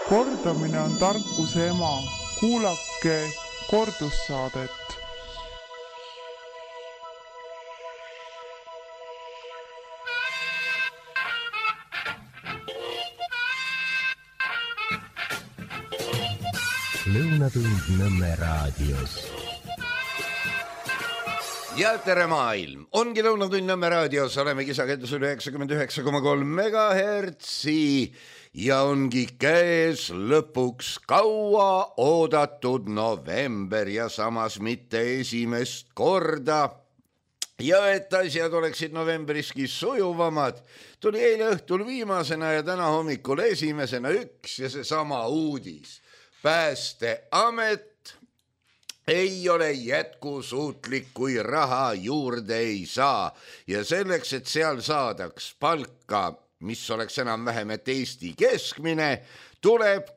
Kordamine on tarkuse ema. Kuulake kordussaadet. Lõunatund Nõmme raadios. Ja tere maailm! Ongi Lõunatund Nõmme raadios, oleme kisakendusel 99,3 megahertsi ja ongi käes lõpuks kaua oodatud november ja samas mitte esimest korda. Ja et asjad oleksid novembriski sujuvamad, tuli eile õhtul viimasena ja täna hommikul esimesena üks ja seesama uudis. Päästeamet ei ole jätkusuutlik, kui raha juurde ei saa ja selleks, et seal saadaks palka, mis oleks enam-vähem et Eesti keskmine, tuleb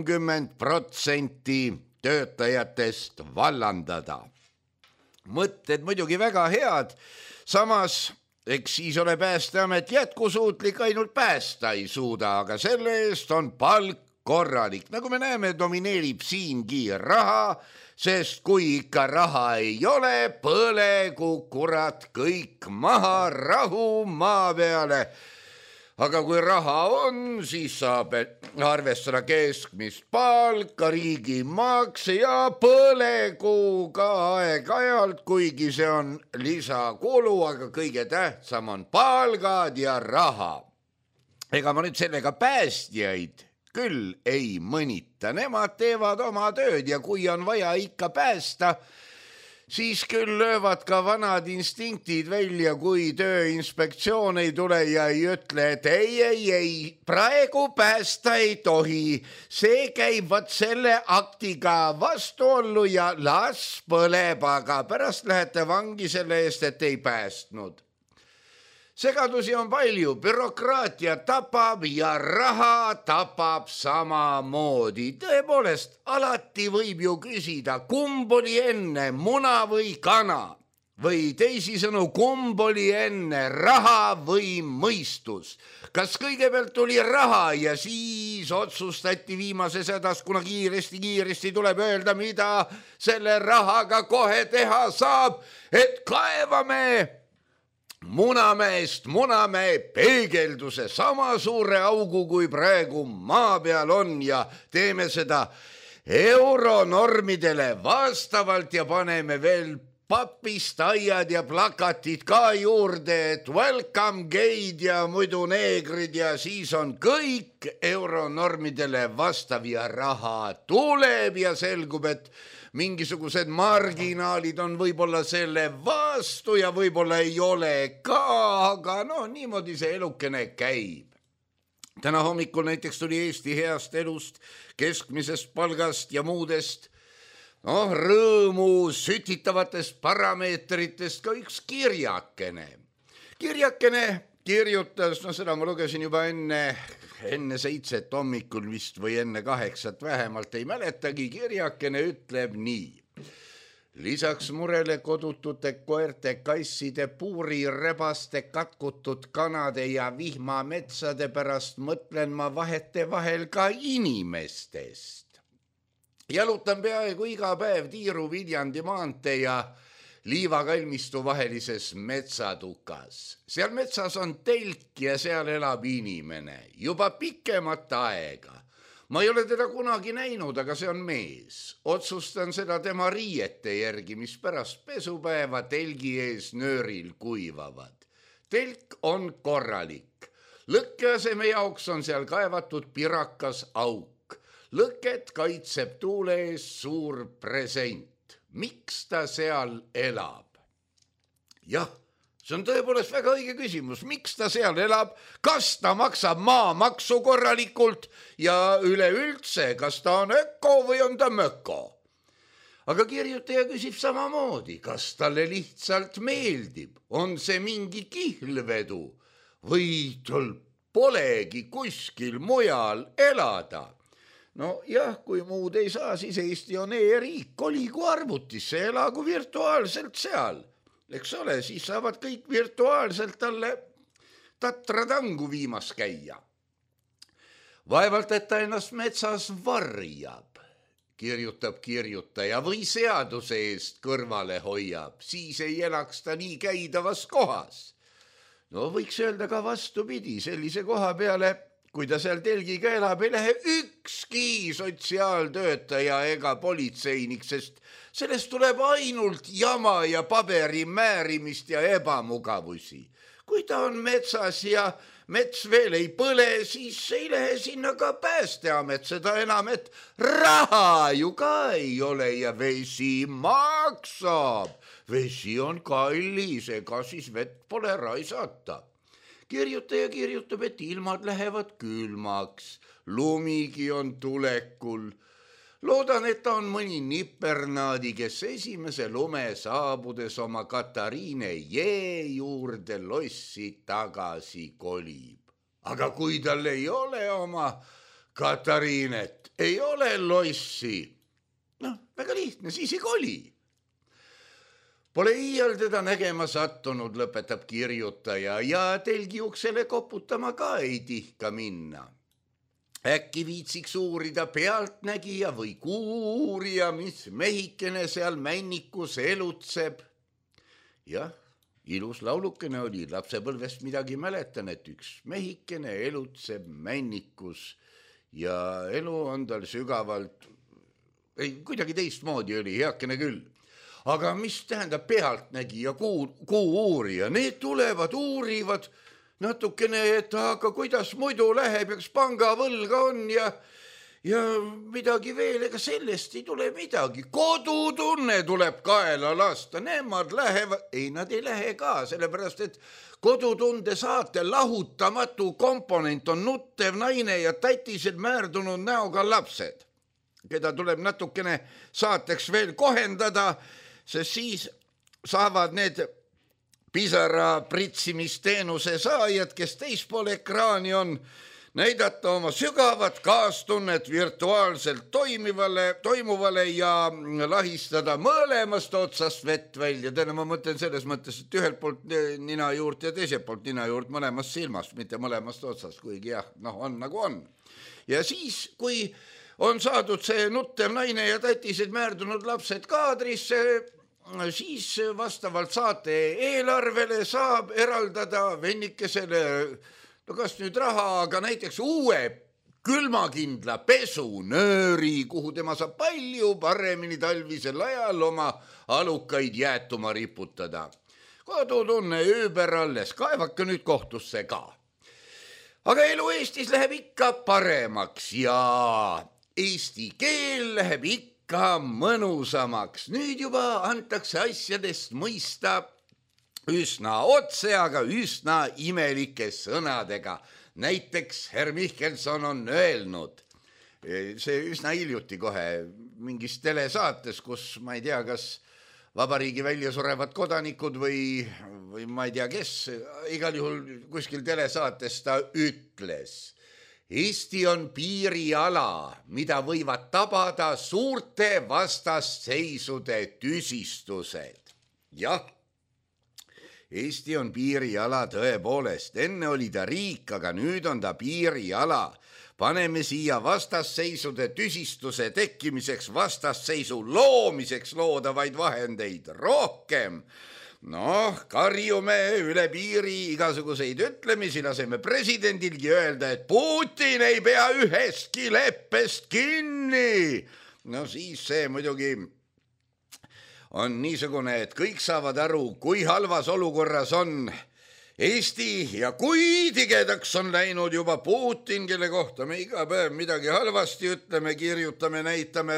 30% töötajatest vallandada. Mõtted muidugi väga head, samas eks siis ole Päästeamet jätkusuutlik, ainult päästa ei suuda, aga selle eest on palk korralik. Nagu me näeme, domineerib siingi raha, sest kui ikka raha ei ole, põlegu kurat kõik maha, rahu maa peale. Aga kui raha on, siis saab arvestada keskmist palka, riigimakse ja põlegu ka aeg-ajalt, kuigi see on lisakulu, aga kõige tähtsam on palgad ja raha. Ega ma nüüd sellega päästjaid küll ei mõnita, nemad teevad oma tööd ja kui on vaja ikka päästa, siis küll löövad ka vanad instinktid välja, kui Tööinspektsioon ei tule ja ei ütle, et ei, praegu päästa ei tohi, see käib vaat selle aktiga vastuollu ja las põleb, aga pärast lähete vangi selle eest, et ei päästnud. Segadusi on palju, bürokraatia tapab ja raha tapab samamoodi. Tõepoolest, alati võib ju küsida, kumb oli enne, muna või kana? Või teisisõnu, kumb oli enne, raha või mõistus? Kas kõigepealt tuli raha ja siis otsustati viimases hädas, kuna kiiresti tuleb öelda, mida selle rahaga kohe teha saab, et kaevame Munamäe peegelduse sama suure augu, kui praegu maa peal on ja teeme seda euronormidele vastavalt ja paneme veel papistajad ja plakatid ka juurde, et welcome gaid ja muidu neegrid ja siis on kõik euronormidele vastav ja raha tuleb ja selgub, et mingisugused marginaalid on võib-olla selle vastu ja võib-olla ei ole ka, aga niimoodi see elukene käib. Täna hommikul näiteks tuli Eesti heast elust, keskmisest palgast ja muudest rõõmu sütitavatest parameetritest ka üks kirjakene. Kirjakene kirjutas, seda ma lugesin juba enne 7 hommikul vist või enne 8, vähemalt ei mäletagi, kirjakene ütleb nii. Lisaks murele kodutute koerte, kasside, puurirebaste, katkutud kanade ja vihmametsade pärast mõtlen ma vahetevahel ka inimestest. Jalutan peaaegu iga päev Tiiru Viljandi maantee ja Liivakalmistu vahelises metsatukas. Seal metsas on telk ja seal elab inimene juba pikemat aega. Ma ei ole teda kunagi näinud, aga see on mees. Otsustan seda tema riiete järgi, mis pärast pesupäeva telgi ees nööril kuivavad. Telk on korralik. Lõkkeaseme jaoks on seal kaevatud pirakas auk. Lõket kaitseb tuule ees suur present. Miks ta seal elab? Jah, see on tõepoolest väga õige küsimus. Miks ta seal elab? Kas ta maksab maamaksu korralikult ja üleüldse, kas ta on öko või on ta möko? Aga kirjutaja küsib samamoodi, kas talle lihtsalt meeldib? On see mingi kihlvedu või tal polegi kuskil mujal elada? Jah, kui muud ei saa, siis Eesti on e-riik, koligu arvutisse, elagu virtuaalselt seal. Eks ole, siis saavad kõik virtuaalselt talle tatratangu viimas käia. Vaevalt, et ta ennast metsas varjab, kirjutab kirjutaja, või seaduse eest kõrvale hoiab, siis ei elaks ta nii käidavas kohas. No võiks öelda ka vastupidi, sellise koha peale, kui ta seal telgiga elab, ei lähe ükski sotsiaaltöötaja ega politseinik, sest sellest tuleb ainult jama ja paberi määrimist ja ebamugavusi. Kui ta on metsas ja mets veel ei põle, siis ei lähe sinna ka Päästeamet, seda enam, et raha ju ka ei ole ja vesi maksab. Vesi on kallis, ega siis vett pole raisata. Kirjutaja kirjutab, et ilmad lähevad külmaks, lumigi on tulekul. Loodan, et on mõni nipernaadi, kes esimese lume saabudes oma Katariine jee juurde lossi tagasi kolib. Aga kui tal ei ole oma Katariinet, ei ole lossi, väga lihtne, siis ei koli. Pole iial teda nägema sattunud, lõpetab kirjutaja, ja telgi uksele koputama ka ei tihka minna. Äkki viitsiks uurida pealtnägija või kuurija, mis mehikene seal männikus elutseb. Jah, ilus laulukene oli, lapsepõlvest midagi mäletan, et üks mehikene elutseb männikus ja elu on tal sügavalt, kuidagi teistmoodi oli, heakene küll. Aga mis tähendab pealtnägija, kuu uurija? Need tulevad, uurivad natukene, et aga kuidas muidu läheb, eks pangavõlga on ja midagi veel, ega sellest ei tule midagi. Kodutunne tuleb kaela lasta, nemad lähevad, ei nad ei lähe ka, sellepärast et kodutunde saate lahutamatu komponent on nuttev naine ja tätised määrdunud näoga lapsed, keda tuleb natukene saateks veel kohendada, sest siis saavad need pisara pritsimisteenuse saajad, kes teispool ekraani on, näidata oma sügavat kaastunnet virtuaalselt toimuvale ja lahistada mõlemast otsast vett välja. Täna ma mõtlen selles mõttes, et ühelt poolt nina juurt ja teiselt poolt nina juurt mõlemast silmast, mitte mõlemast otsast, kuigi jah, on nagu on. Ja siis, kui on saadud see nuttev naine ja tätised määrdunud lapsed kaadrisse, siis vastavalt saate eelarvele saab eraldada vennikesele, kas nüüd raha, aga näiteks uue külmakindla pesunööri, kuhu tema saab palju paremini talvisel ajal oma alukaid jäätuma riputada. Kodutunne üüber alles, kaevake nüüd kohtusse ka. Aga elu Eestis läheb ikka paremaks ja eesti keel läheb ikka mõnusamaks. Nüüd juba antakse asjadest mõista üsna otse, aga üsna imelike sõnadega. Näiteks Herr Mihkelson on öelnud, see üsna hiljuti kohe mingis telesaates, kus ma ei tea, kas vabariigi välja surevad kodanikud või ma ei tea, kes, igal juhul kuskil telesaates ta ütles, Eesti on piiriala, mida võivad tabada suurte vastasseisude tüsistused. Jah, Eesti on piiriala tõepoolest, enne oli ta riik, aga nüüd on ta piiriala. Paneme siia vastasseisude tüsistuse tekkimiseks, vastasseisu loomiseks loodavaid vahendeid rohkem. Karjume üle piiri igasuguseid ütlemisi, laseme presidendilgi öelda, et Putin ei pea ühestki leppest kinni. Siis see muidugi on niisugune, et kõik saavad aru, kui halvas olukorras on Eesti ja kui tigedaks on läinud juba Putin, kelle kohta me iga päev midagi halvasti ütleme, kirjutame, näitame.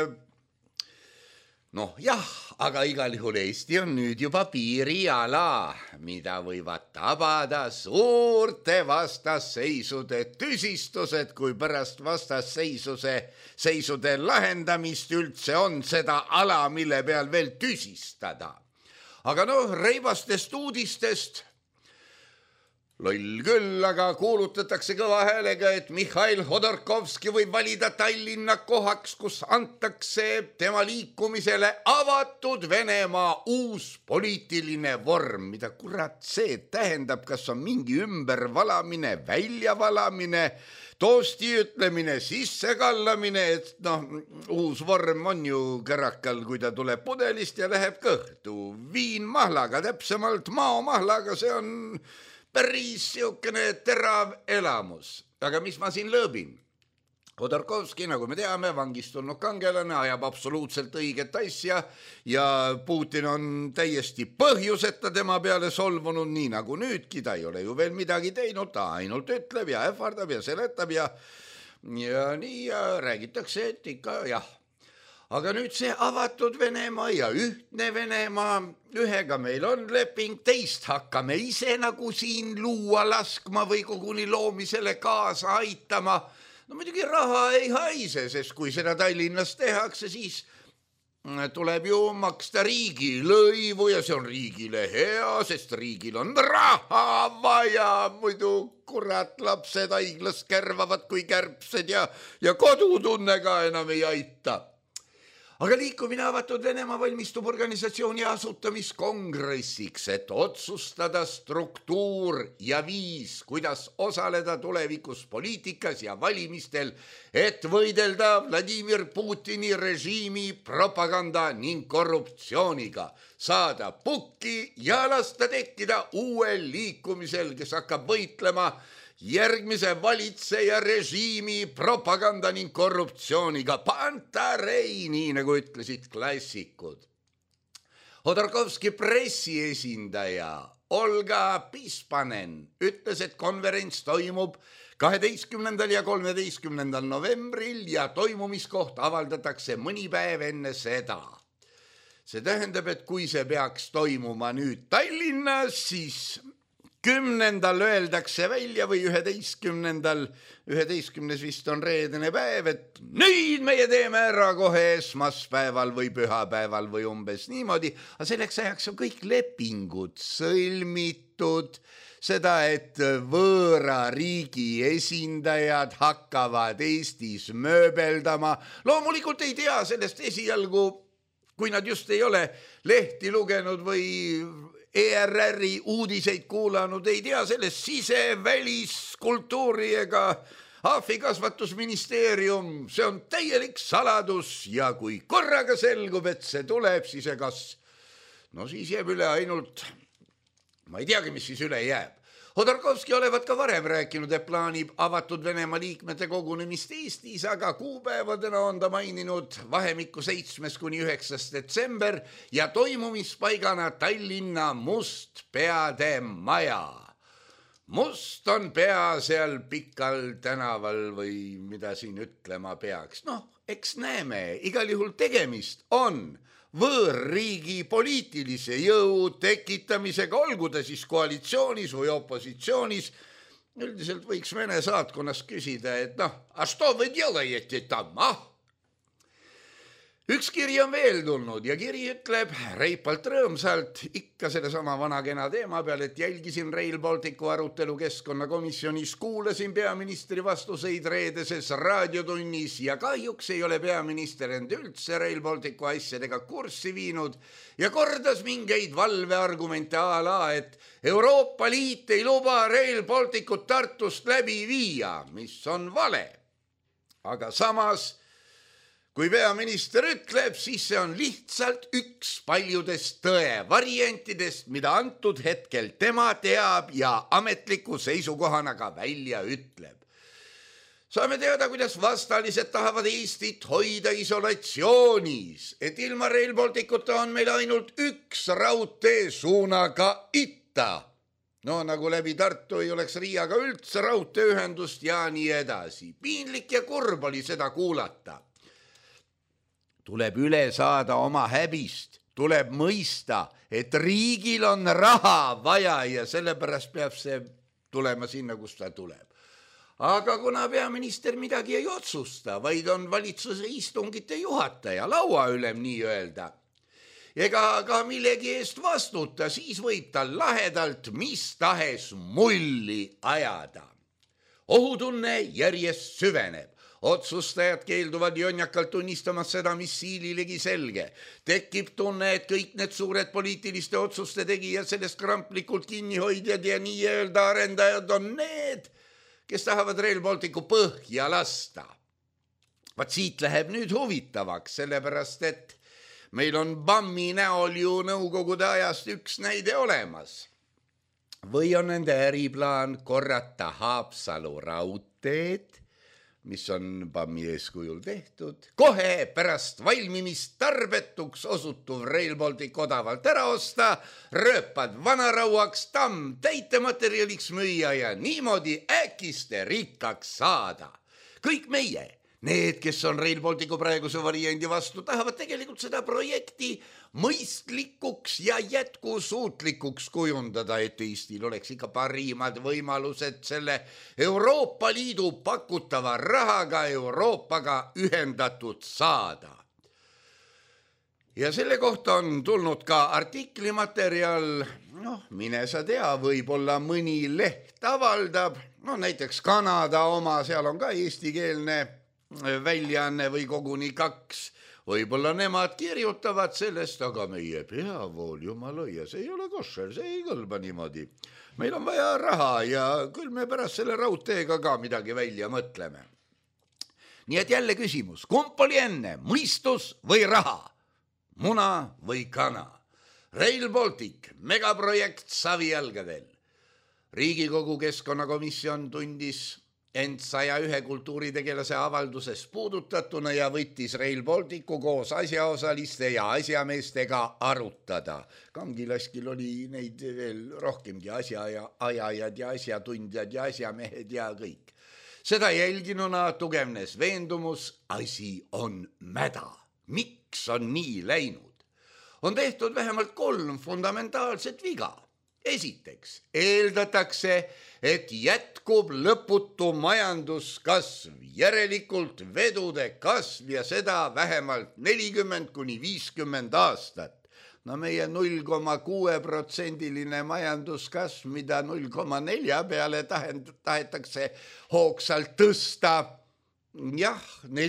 Jah, aga igal juhul Eesti on nüüd juba piiriala, mida võivad tabada suurte vastasseisude tüsistused, kui pärast vastasseisude lahendamist üldse on seda ala, mille peal veel tüsistada. Aga reibastest uudistest, loll küll, aga kuulutatakse kõva häälega, et Mihhail Hodorkovski võib valida Tallinna kohaks, kus antakse tema liikumisele avatud Venemaa uus poliitiline vorm. Mida kurat see tähendab, kas on mingi ümbervalamine, väljavalamine, toosti ütlemine, sissekallamine, et uus vorm on ju kärakal, kui ta tuleb pudelist ja läheb kõhtu. Viin mahlaga, täpsemalt maomahlaga, see on päris siukene terav elamus. Aga mis ma siin lõõbin? Hodorkovski, nagu me teame, vangistunud kangelane, ajab absoluutselt õiget asja ja Putin on täiesti põhjuseta tema peale solvunud, nii nagu nüüdki, ta ei ole ju veel midagi teinud, ta ainult ütleb ja ähvardab ja seletab ja nii ja räägitakse, et ikka jah. Aga nüüd see avatud Venemaa ja ühtne Venemaa, ühega meil on leping, teist hakkame ise nagu siin luua laskma või koguni loomisele kaasa aitama. No muidugi raha ei haise, sest kui seda Tallinnas tehakse, siis tuleb ju maksta riigilõivu ja see on riigile hea, sest riigil on raha vaja, muidu kurat lapsed haiglas kärvavad kui kärbsed ja kodutunne ka enam ei aita. Aga liikumine avatud Venemaa valmistub organisatsiooni asutamiskongressiks, et otsustada struktuur ja viis, kuidas osaleda tulevikus poliitikas ja valimistel, et võidelda Vladimir Putini režiimi propaganda ning korruptsiooniga, saada pukki ja lasta tekkida uuel liikumisel, kes hakkab võitlema järgmise valitseja režiimi propaganda ning korruptsiooniga. Pantarei, nii nagu ütlesid klassikud. Hodorkovski pressiesindaja Olga Pispanen ütles, et konverents toimub 12. ja 13. novembril ja toimumiskoht avaldatakse mõni päev enne seda. See tähendab, et kui see peaks toimuma nüüd Tallinnas, siis 10. öeldakse välja või 11. vist on reedene päev, et nüüd meie teeme ära kohe esmaspäeval või pühapäeval või umbes niimoodi. Aga selleks ajaks on kõik lepingud sõlmitud, seda, et võõra riigi esindajad hakkavad Eestis mööbeldama. Loomulikult ei tea sellest esialgu, kui nad just ei ole lehti lugenud või ERR-i uudiseid kuulanud, ei tea sellest sise-, väliskultuuri ega ahvikasvatusministeerium. See on täielik saladus ja kui korraga selgub, et see tuleb, siis siis jääb üle ainult, ma ei teagi, mis siis üle jääb. Hodorkovski olevat ka varem rääkinud, et plaanib avatud Venemaa liikmete kogunemist Eestis, aga kuupäevadena on ta maininud vahemikku 7. kuni 9. detsember ja toimumispaigana Tallinna Mustpeade maja. Must on pea seal Pikal tänaval või mida siin ütlema peaks. Eks näeme, igal juhul tegemist on võõrriigi poliitilise jõu tekitamisega, olgu ta siis koalitsioonis või opositsioonis. Üldiselt võiks Vene saatkonnas küsida, et a što või делаете там, Üks kiri on veel tulnud ja kiri ütleb reipalt rõõmsalt ikka selle sama vana kena teema peal, et jälgisin Rail Balticu arutelu keskkonnakomisjonis, kuulasin peaministri vastuseid reedeses raadiotunnis ja kahjuks ei ole peaminister end üldse Rail Balticu asjadega kurssi viinud ja kordas mingeid valveargumente a la, et Euroopa Liit ei luba Rail Balticut Tartust läbi viia, mis on vale. Aga samas, kui peaminister ütleb, siis see on lihtsalt üks paljudest tõe variantidest, mida antud hetkel tema teab ja ametliku seisukohana ka välja ütleb. Saame teada, kuidas vastalised tahavad Eestit hoida isolatsioonis, et ilma Rail Balticuta on meil ainult üks raudtee suunaga itta. Nagu läbi Tartu ei oleks Riiaga üldse raudteeühendust ja nii edasi. Piinlik ja kurb oli seda kuulata. Tuleb üle saada oma häbist, tuleb mõista, et riigil on raha vaja ja sellepärast peab see tulema sinna, kus ta tuleb. Aga kuna peaminister midagi ei otsusta, vaid on valitsuse istungite juhataja, lauaülem nii öelda, ega ka millegi eest vastuta, siis võib ta lahedalt mis tahes mulli ajada. Ohutunne järjest süveneb. Otsustajad keelduvad jonjakalt tunnistamas seda, mis siililegi selge. Tekib tunne, et kõik need suured poliitiliste otsuste tegijad, sellest kramplikult kinnihoidjad ja nii öelda arendajad on need, kes tahavad Rail Balticu põhja lasta. Vaat siit läheb nüüd huvitavaks, sellepärast et meil on BAM-i näol ju nõukogude ajast üks näide olemas. Või on nende äriplaan korrata Haapsalu raudteed, mis on BAM-i eeskujul tehtud, kohe pärast valmimist tarbetuks osutuv Rail Baltic odavalt ära osta, rööpad vanarauaks, tamm täitematerjaliks müüa ja niimoodi äkiste rikkaks saada. Kõik meie, need, kes on Rail Balticu praeguse variandi vastu, tahavad tegelikult seda projekti mõistlikuks ja jätkusuutlikuks kujundada, et Eestil oleks ikka parimad võimalused selle Euroopa Liidu pakutava rahaga Euroopaga ühendatud saada. Ja selle kohta on tulnud ka artiklimaterjal, mine sa tea, võib-olla mõni leht avaldab, näiteks Kanada oma, seal on ka eestikeelne väljaanne või koguni 2. Võib-olla nemad kirjutavad sellest, aga meie peavool, jumala õies, ei ole košer, see ei kõlba niimoodi. Meil on vaja raha ja küll me pärast selle raudteega ka midagi välja mõtleme. Nii et jälle küsimus, kumb oli enne, mõistus või raha? Muna või kana? Rail Baltic, megaprojekt savijalgadel. Riigikogu keskkonnakomisjon tundis ent 101 kultuuritegelase avalduses puudutatuna ja võttis Rail Balticu koos asjaosaliste ja asjameestega arutada. Kangilaskil oli neid veel rohkemgi asjaajad ja asjatundjad ja asjamehed ja kõik. Seda jälginuna tugevnes veendumus, asi on mäda. Miks on nii läinud? On tehtud vähemalt 3 fundamentaalset viga. Esiteks, eeldatakse, et jätkub lõputu majanduskasv, järelikult vedude kasv ja seda vähemalt 40–50 aastat. Meie 0,6% majanduskasv, mida 0,4 peale tahetakse hoogsalt tõsta. Jah,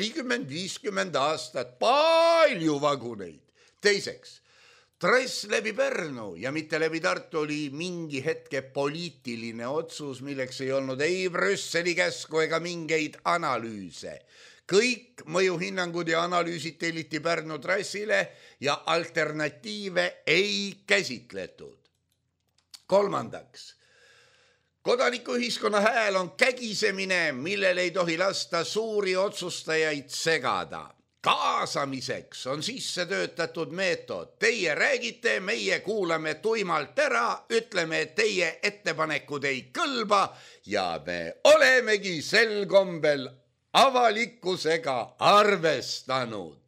40–50 aastat, palju vaguneid. Teiseks, trass läbi Pärnu ja mitte läbi Tartu oli mingi hetke poliitiline otsus, milleks ei olnud ei Brüsseli käsku ega mingeid analüüse. Kõik mõjuhinnangud ja analüüsid telliti Pärnu trassile ja alternatiive ei käsitletud. Kolmandaks, kodanikuühiskonna hääl on kägisemine, millel ei tohi lasta suuri otsustajaid segada. Kaasamiseks on sisse töötatud meetod. Teie räägite, meie kuulame tuimalt ära, ütleme, et teie ettepanekud ei kõlba ja me olemegi sel kombel avalikkusega arvestanud.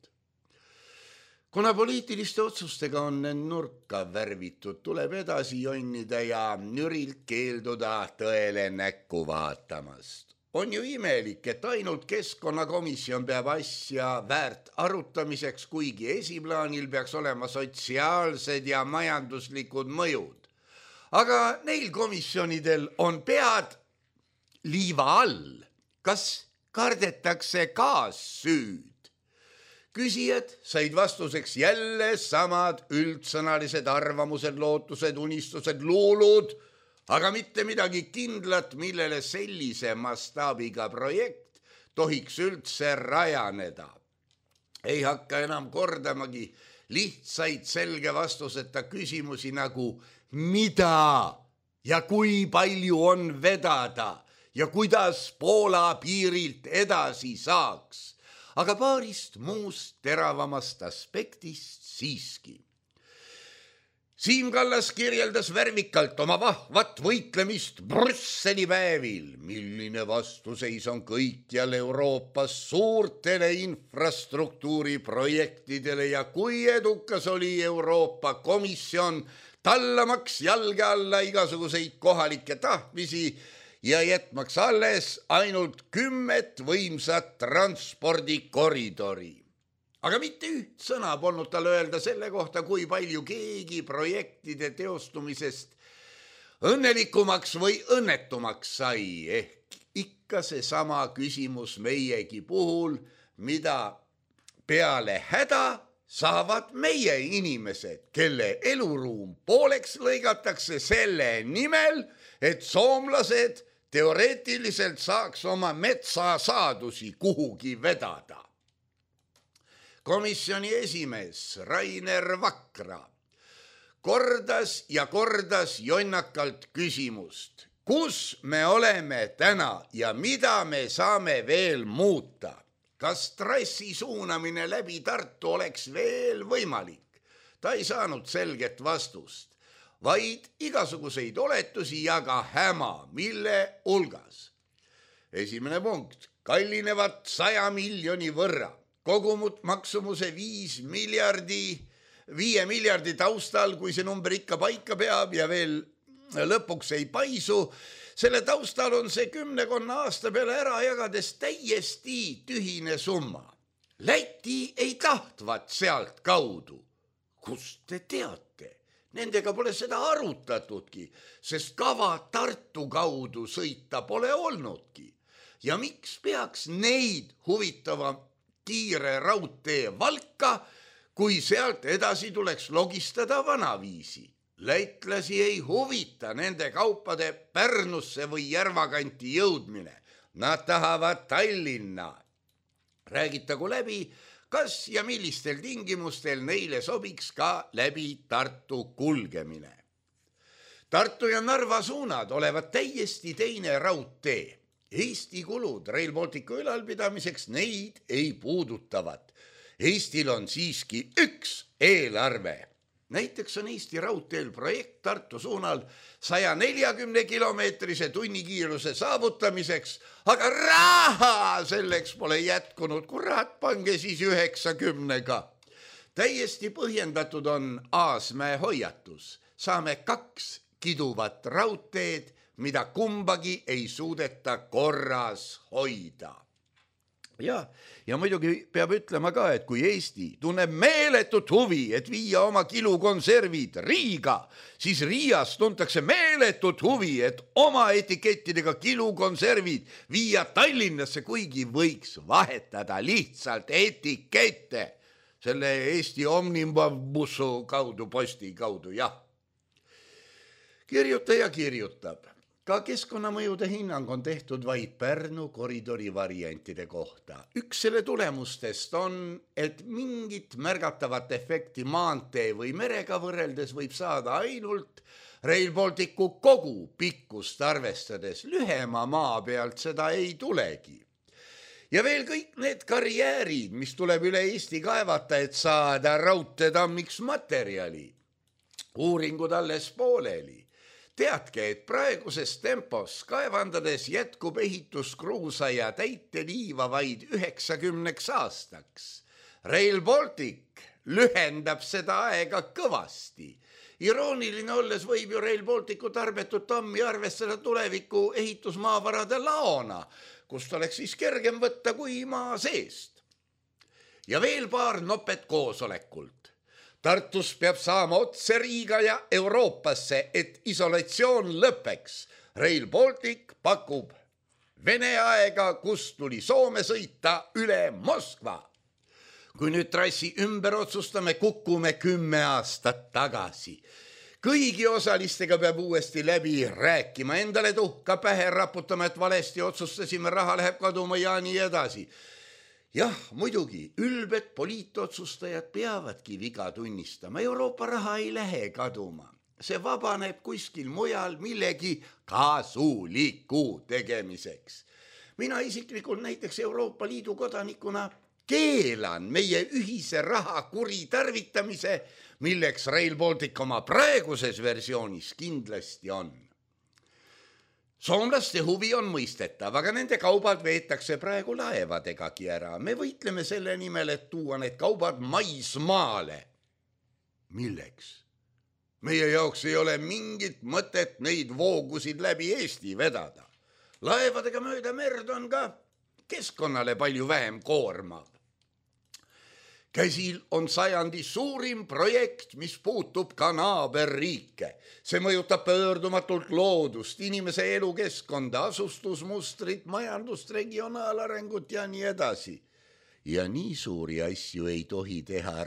Kuna poliitiliste otsustega on nurka värvitud, tuleb edasi jonnida ja nürilt keelduda tõele näkku vaatamast. On ju imelik, et ainult keskkonnakomisjon peab asja väärt arutamiseks, kuigi esiplaanil peaks olema sotsiaalsed ja majanduslikud mõjud. Aga neil komisjonidel on pead liiva all. Kas kardetakse kaassüüd? Küsijad said vastuseks jälle samad üldsõnalised arvamused, lootused, unistused, luulud, aga mitte midagi kindlat, millele sellise mastaabiga projekt tohiks üldse rajaneda. Ei hakka enam kordamagi lihtsaid selge vastuseta küsimusi nagu mida ja kui palju on vedada ja kuidas Poola piirilt edasi saaks, aga paarist muust teravamast aspektist siiski. Siim Kallas kirjeldas värvikalt oma vahvat võitlemist Brüsseli päevil, milline vastuseis on kõikjal Euroopas suurtele infrastruktuuriprojektidele ja kui edukas oli Euroopa Komisjon tallamaks jalge alla igasuguseid kohalikke tahtmisi ja jätmaks alles ainult 10 võimsat transpordikoridori. Aga mitte üht sõna polnud tal öelda selle kohta, kui palju keegi projektide teostumisest õnnelikumaks või õnnetumaks sai. Ehk ikka seesama küsimus meiegi puhul, mida peale häda saavad meie inimesed, kelle eluruum pooleks lõigatakse selle nimel, et soomlased teoreetiliselt saaks oma metsasaadusi kuhugi vedada. Komisjoni esimees Rainer Vakra kordas ja kordas jonnakalt küsimust, kus me oleme täna ja mida me saame veel muuta. Kas trassi suunamine läbi Tartu oleks veel võimalik? Ta ei saanud selget vastust, vaid igasuguseid oletusi ja ka häma, mille hulgas. Esimene punkt, kallinevad 100 miljoni võrra, kogumut maksumuse 5 miljardi taustal, kui see number ikka paika peab ja veel lõpuks ei paisu. Selle taustal on see 10 aasta peale ära jagades täiesti tühine summa. Läti ei tahtvat sealt kaudu. Kust te teate? Nendega pole seda arutatudki, sest kava Tartu kaudu sõita pole olnudki. Ja miks peaks neid huvitava kiire raudtee Valka, kui sealt edasi tuleks logistada vanaviisi? Lätlasi ei huvita nende kaupade Pärnusse või Järvakanti jõudmine. Nad tahavad Tallinna. Räägitagu läbi, kas ja millistel tingimustel neile sobiks ka läbi Tartu kulgemine. Tartu ja Narva suunad olevat täiesti teine raudtee. Eesti kulud Rail Balticu ülalpidamiseks neid ei puudutavat. Eestil on siiski üks eelarve. Näiteks on Eesti raudteel projekt Tartu suunal 140 kilomeetrise tunnikiiruse saavutamiseks, aga raha selleks pole jätkunud, kurat, pange siis 90-ga. Täiesti põhjendatud on Aasmäe hoiatus. Saame 2 kiduvat raudteed, mida kumbagi ei suudeta korras hoida. Ja muidugi peab ütlema ka, et kui Eesti tunneb meeletut huvi, et viia oma kilukonservid Riiga, siis Riias tuntakse meeletut huvi, et oma etikettidega kilukonservid viia Tallinnasse, kuigi võiks vahetada lihtsalt etikette selle Eesti omnibussu kaudu, posti kaudu, jah. Kirjutaja kirjutab. Ka keskkonnamõjude hinnang on tehtud vaid Pärnu koridori variantide kohta. Üks selle tulemustest on, et mingit märgatavat efekti maantee või merega võrreldes võib saada ainult Rail Balticu kogu pikkust arvestades. Lühema maa pealt seda ei tulegi. Ja veel kõik need karjäärid, mis tuleb üle Eesti kaevata, et saada raudteetammiks materjali. Uuringud alles pooleli. Teadke, et praeguses tempos kaevandades jätkub ehituskruusa ja täiteliiva vaid 90 aastaks. Rail Baltic lühendab seda aega kõvasti. Irooniline olles võib ju Rail Balticu tarbetut tammi arvestada tuleviku ehitusmaavarade laona, kust oleks siis kergem võtta kui maa seest. Ja veel paar nopet koosolekult. Tartus peab saama otse Riiga ja Euroopasse, et isolatsioon lõpeks. Rail Baltic pakub Vene aega, kus tuli Soome sõita üle Moskva. Kui nüüd trassi ümber otsustame, kukume 10 aastat tagasi. Kõigi osalistega peab uuesti läbi rääkima, endale tuhka pähe raputama, et valesti otsustasime, raha läheb kaduma ja nii edasi. Jah, muidugi, ülbed poliitotsustajad peavadki viga tunnistama. Euroopa raha ei lähe kaduma. See vabaneb kuskil mujal millegi kasuliku tegemiseks. Mina isiklikult näiteks Euroopa Liidu kodanikuna keelan meie ühise raha kuritarvitamise, milleks Rail Baltic oma praeguses versioonis kindlasti on. Soomlaste huvi on mõistetav, aga nende kaubad veetakse praegu laevadegagi ära. Me võitleme selle nimel, et tuua need kaubad maismaale. Milleks? Meie jaoks ei ole mingit mõtet neid voogusid läbi Eesti vedada. Laevadega mööda merd on ka keskkonnale palju vähem koormav. Käsil on sajandi suurim projekt, mis puutub ka naaberriike. See mõjutab pöördumatult loodust, inimese elukeskkonda, asustusmustrit, majandust, regionaalarengut ja nii edasi. Ja nii suuri asju ei tohi teha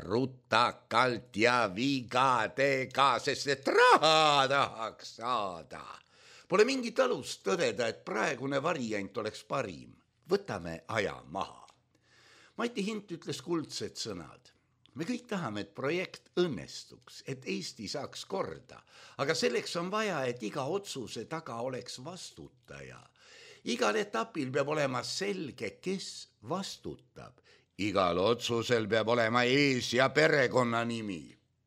rutakalt ja vigadega, sest et raha tahaks saada. Pole mingit alust tõdeda, et praegune variant oleks parim. Võtame aja maha. Mati Hint ütles kuldsed sõnad. Me kõik tahame, et projekt õnnestuks, et Eesti saaks korda, aga selleks on vaja, et iga otsuse taga oleks vastutaja. Igal etapil peab olema selge, kes vastutab. Igal otsusel peab olema ees- ja perekonnanimi.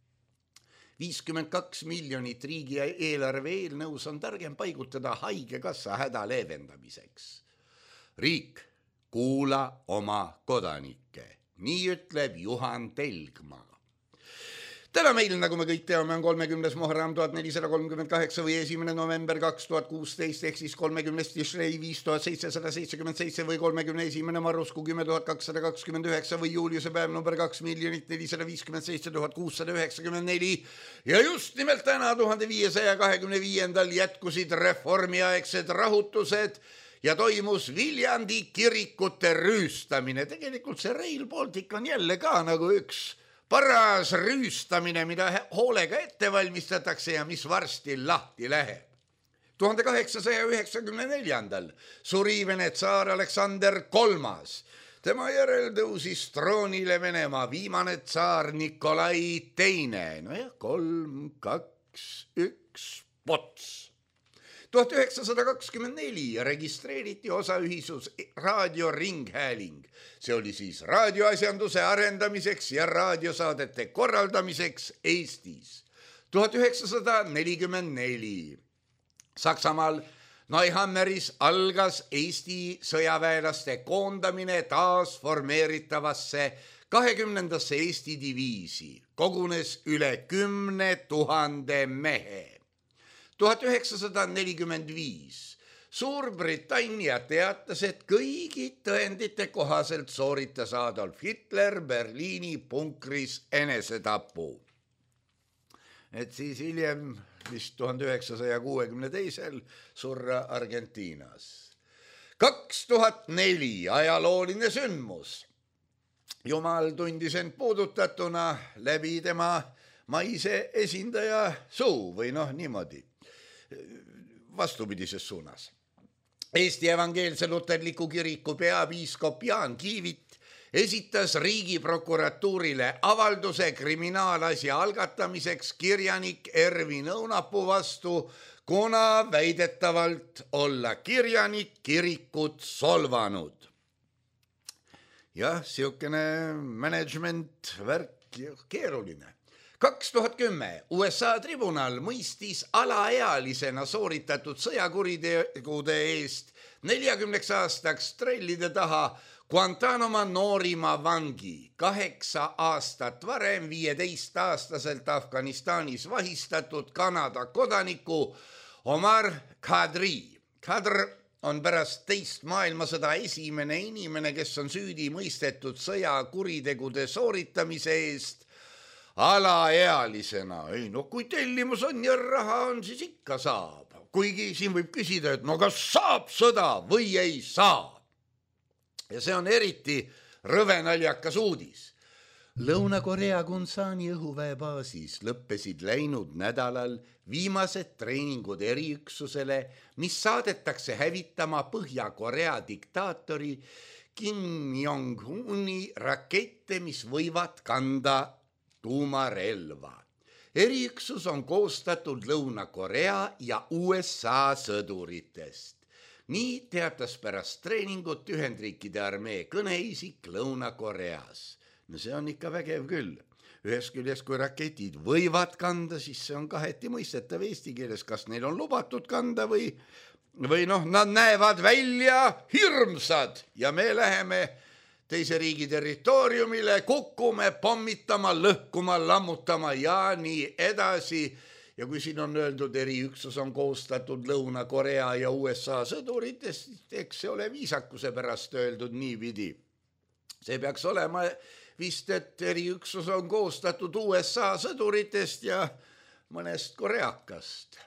52 miljonit riigi eelarve eelnõus on targem paigutada haigekassa häda leevendamiseks. Riik, kuula oma kodanikke. Nii ütleb Juhan Telgmaa. Täna meil, nagu me kõik teame, on 30. Muharram 1438 või 1. november 2016 ehk siis 30. Tishrei 5777 või 31. Marrusku 10229 või Juliuse päev number 2 457 694 ja just nimelt täna 1525. jätkusid reformiaegsed rahutused ja toimus Viljandi kirikute rüüstamine. Tegelikult see Rail Baltic on jälle ka nagu üks paras rüüstamine, mida hoolega ette valmistatakse ja mis varsti lahti läheb. 1894. suri Vene tsaar Aleksander III. Tema järel tõusis troonile Venemaa viimane tsaar Nikolai II. Nojah, 3, 2, 1, pots. 1924 registreeriti osaühisus raadioringhääling. See oli siis raadioasjanduse arendamiseks ja raadiosaadete korraldamiseks Eestis. 1944 Saksamaal Neuhammeris algas Eesti sõjaväelaste koondamine taas formeeritavasse 20. Eesti diviisi. Kogunes üle 10 000 mehe. 1945 Suurbritannia teatas, et kõigi tõendite kohaselt sooritas Adolf Hitler Berliini punkris enesetapu. Et siis hiljem, vist 1962 surra Argentiinas. 2004 ajalooline sündmus. Jumal tundis end puudutatuna läbi tema maise esindaja suu või niimoodi. Vastupidises suunas. Eesti Evangeelse Luterliku Kiriku peapiiskop Jaan Kiivit esitas Riigiprokuratuurile avalduse kriminaalasja algatamiseks kirjanik Ervin Õunapuu vastu, kuna väidetavalt olla kirjanik kirikut solvanud. Jah, siukene management värk keeruline. 2010 USA tribunal mõistis alaealisena sooritatud sõjakuritegude eest 40 aastaks trellide taha Guantanamo noorima vangi, 8 aastat varem 15-aastaselt Afganistanis vahistatud Kanada kodaniku Omar Khadri. Khadr on pärast teist maailmasõda esimene inimene, kes on süüdi mõistetud sõjakuritegude sooritamise eest alaealisena. Ei, kui tellimus on ja raha on, siis ikka saab. Kuigi siin võib küsida, et kas saab sõda või ei saa. Ja see on eriti rõvenaljakas uudis. Lõuna-Korea Gunsani õhuväebaasis lõppesid läinud nädalal viimased treeningud eriüksusele, mis saadetakse hävitama Põhja-Korea diktaatori Kim Jong-uni rakette, mis võivad kanda tuumarelva. Eriüksus on koostatud Lõuna-Korea ja USA sõduritest. Nii teatas pärast treeningut Ühendriikide armee kõneisik Lõuna-Koreas. No see on ikka vägev küll. Ühest küljest, kui raketid võivad kanda, siis see on kaheti mõistetav eesti keeles, kas neil on lubatud kanda või nad näevad välja hirmsad ja me läheme teise riigi territooriumile, kukkume, pommitama, lõhkuma, lammutama ja nii edasi. Ja kui siin on öeldud, eriüksus on koostatud Lõuna-Korea ja USA sõduritest, eks see ole viisakuse pärast öeldud niipidi. See peaks olema vist, et eriüksus on koostatud USA sõduritest ja mõnest koreakast.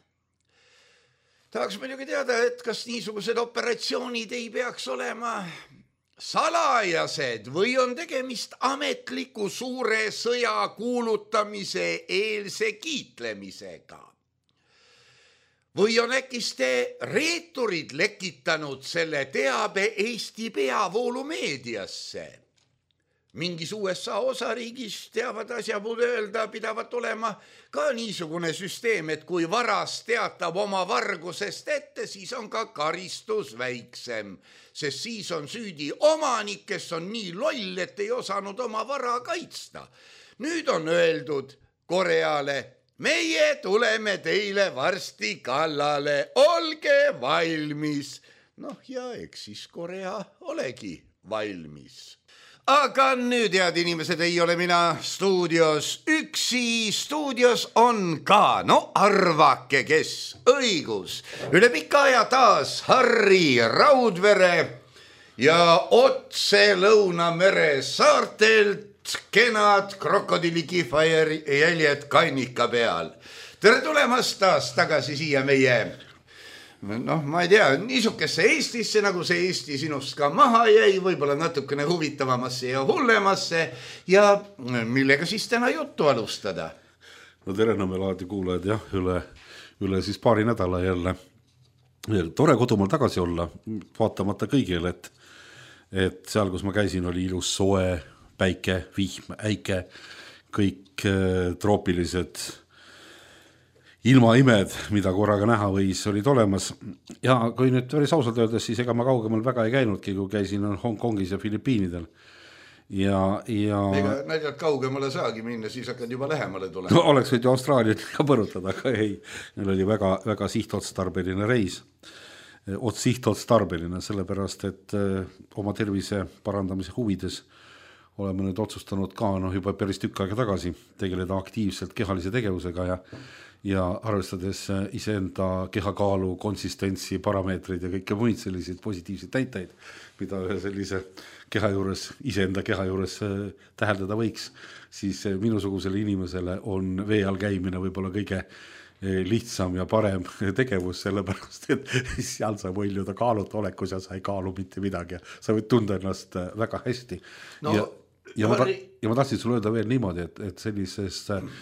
Tahaks muidugi teada, et kas niisugused operatsioonid ei peaks olema salajased või on tegemist ametliku suure sõja kuulutamise eelse kiitlemisega. või on äkiste reeturid lekitanud selle teabe Eesti peavoolumeediasse? Mingis USA osariigis teavad asjapuud öelda, pidavat olema ka niisugune süsteem, et kui varas teatab oma vargusest ette, siis on ka karistus väiksem, sest siis on süüdi omanik, kes on nii loll, et ei osanud oma vara kaitsta. Nüüd on öeldud Koreale, meie tuleme teile varsti kallale, olge valmis. Noh ja eks siis Korea olegi valmis. Aga nüüd, head inimesed, ei ole mina stuudios üksi, stuudios on ka, no arvake, kes, õigus. Üle pika aja taas Harri Raudvere ja otse Lõunamere saartelt kenad krokodillikihva jäljed kannika peal. Tere tulemast taas tagasi siia meie... Noh, ma ei tea, niisukesse Eestisse, nagu see Eesti sinust ka maha jäi, võib-olla natukene huvitavamasse ja hullemasse ja millega siis täna juttu alustada? No tere, Nõmmelaadi kuulajad, jah, üle siis paari nädala jälle. Tore kodumaal tagasi olla, vaatamata kõigile, et seal, kus ma käisin, oli ilus soe, päike, vihm, äike, kõik troopilised ilmaimed, mida korraga näha võis, olid olemas. Ja kui nüüd päris ausalt öeldes, siis ega ma kaugemal väga ei käinudki, kui käisin Hongkongis ja Filipiinidel. Ega näidjalt kaugemale saagi minna, siis hakkad juba lähemale tulema. No, oleks võid ju Austraaliat ka põrutada, aga ei. Neil oli väga, väga sihtotstarbeline reis. Sihtotstarbeline, sellepärast, et oma tervise parandamise huvides oleme nüüd otsustanud ka juba päris tükk aega tagasi tegeleda aktiivselt kehalise tegevusega ja arvestades iseenda kehakaalu, konsistentsi, parameetreid ja kõike muid selliseid positiivseid näitajaid, mida ühe sellise keha juures, iseenda keha juures täheldada võiks, siis minusugusele inimesele on vee all käimine võib-olla kõige lihtsam ja parem tegevus, sellepärast, et seal sa võiljuda kaalut olekus ja sa ei kaalu mitte midagi. Sa võid tunda ennast väga hästi. No, ja ma tahtsin sulle öelda veel niimoodi, et sellises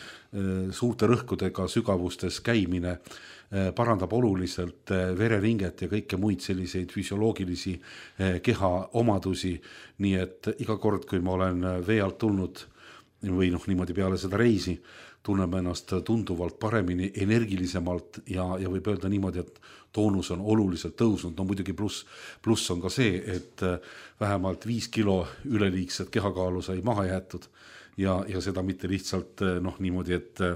suurte rõhkudega sügavustes käimine parandab oluliselt vereringet ja kõike muid selliseid füsioloogilisi keha omadusi, nii et iga kord, kui ma olen vee alt tulnud või niimoodi peale seda reisi, tunneme ennast tunduvalt paremini, energilisemalt ja võib öelda niimoodi, et toonus on oluliselt tõusnud. No muidugi pluss on ka see, et vähemalt 5 kilo üleliigset kehakaalu sai maha jäetud ja seda mitte lihtsalt niimoodi,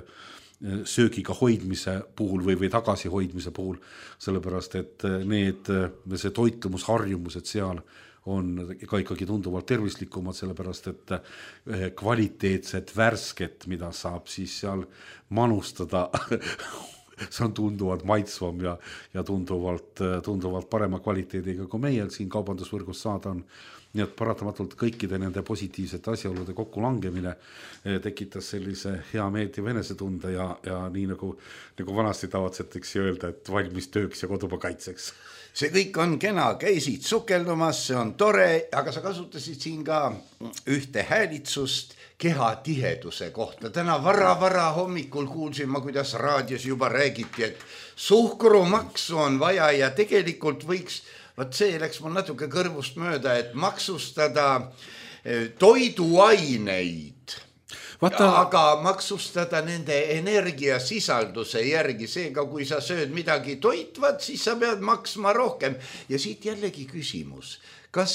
et söögiga hoidmise puhul või tagasi hoidmise puhul, sellepärast, et see toitumusharjumused seal on ka ikkagi tunduvalt tervislikumad, sellepärast, et kvaliteetset värsket, mida saab siis seal manustada, see on tunduvalt maitsvam ja tunduvalt parema kvaliteediga, kui meie siin kaubandusvõrgus saada on. Nii et paratamatult kõikide nende positiivsete asjaolude kokkulangemine tekitas sellise hea meeldiva enesetunde ja nii nagu vanasti tavatsetakse öelda, et valmis tööks ja kodumaa kaitseks. See kõik on kena, käisid sukeldumas, see on tore, aga sa kasutasid siin ka ühte häälitsust keha tiheduse kohta. Täna vara hommikul kuulsin ma, kuidas raadios juba räägiti, et suhkrumaksu on vaja ja tegelikult võiks, see läks mul natuke kõrvust mööda, et maksustada toiduaineid, aga maksustada nende energiasisalduse järgi. Seega, kui sa sööd midagi toitvat, siis sa pead maksma rohkem. Ja siit jällegi küsimus, kas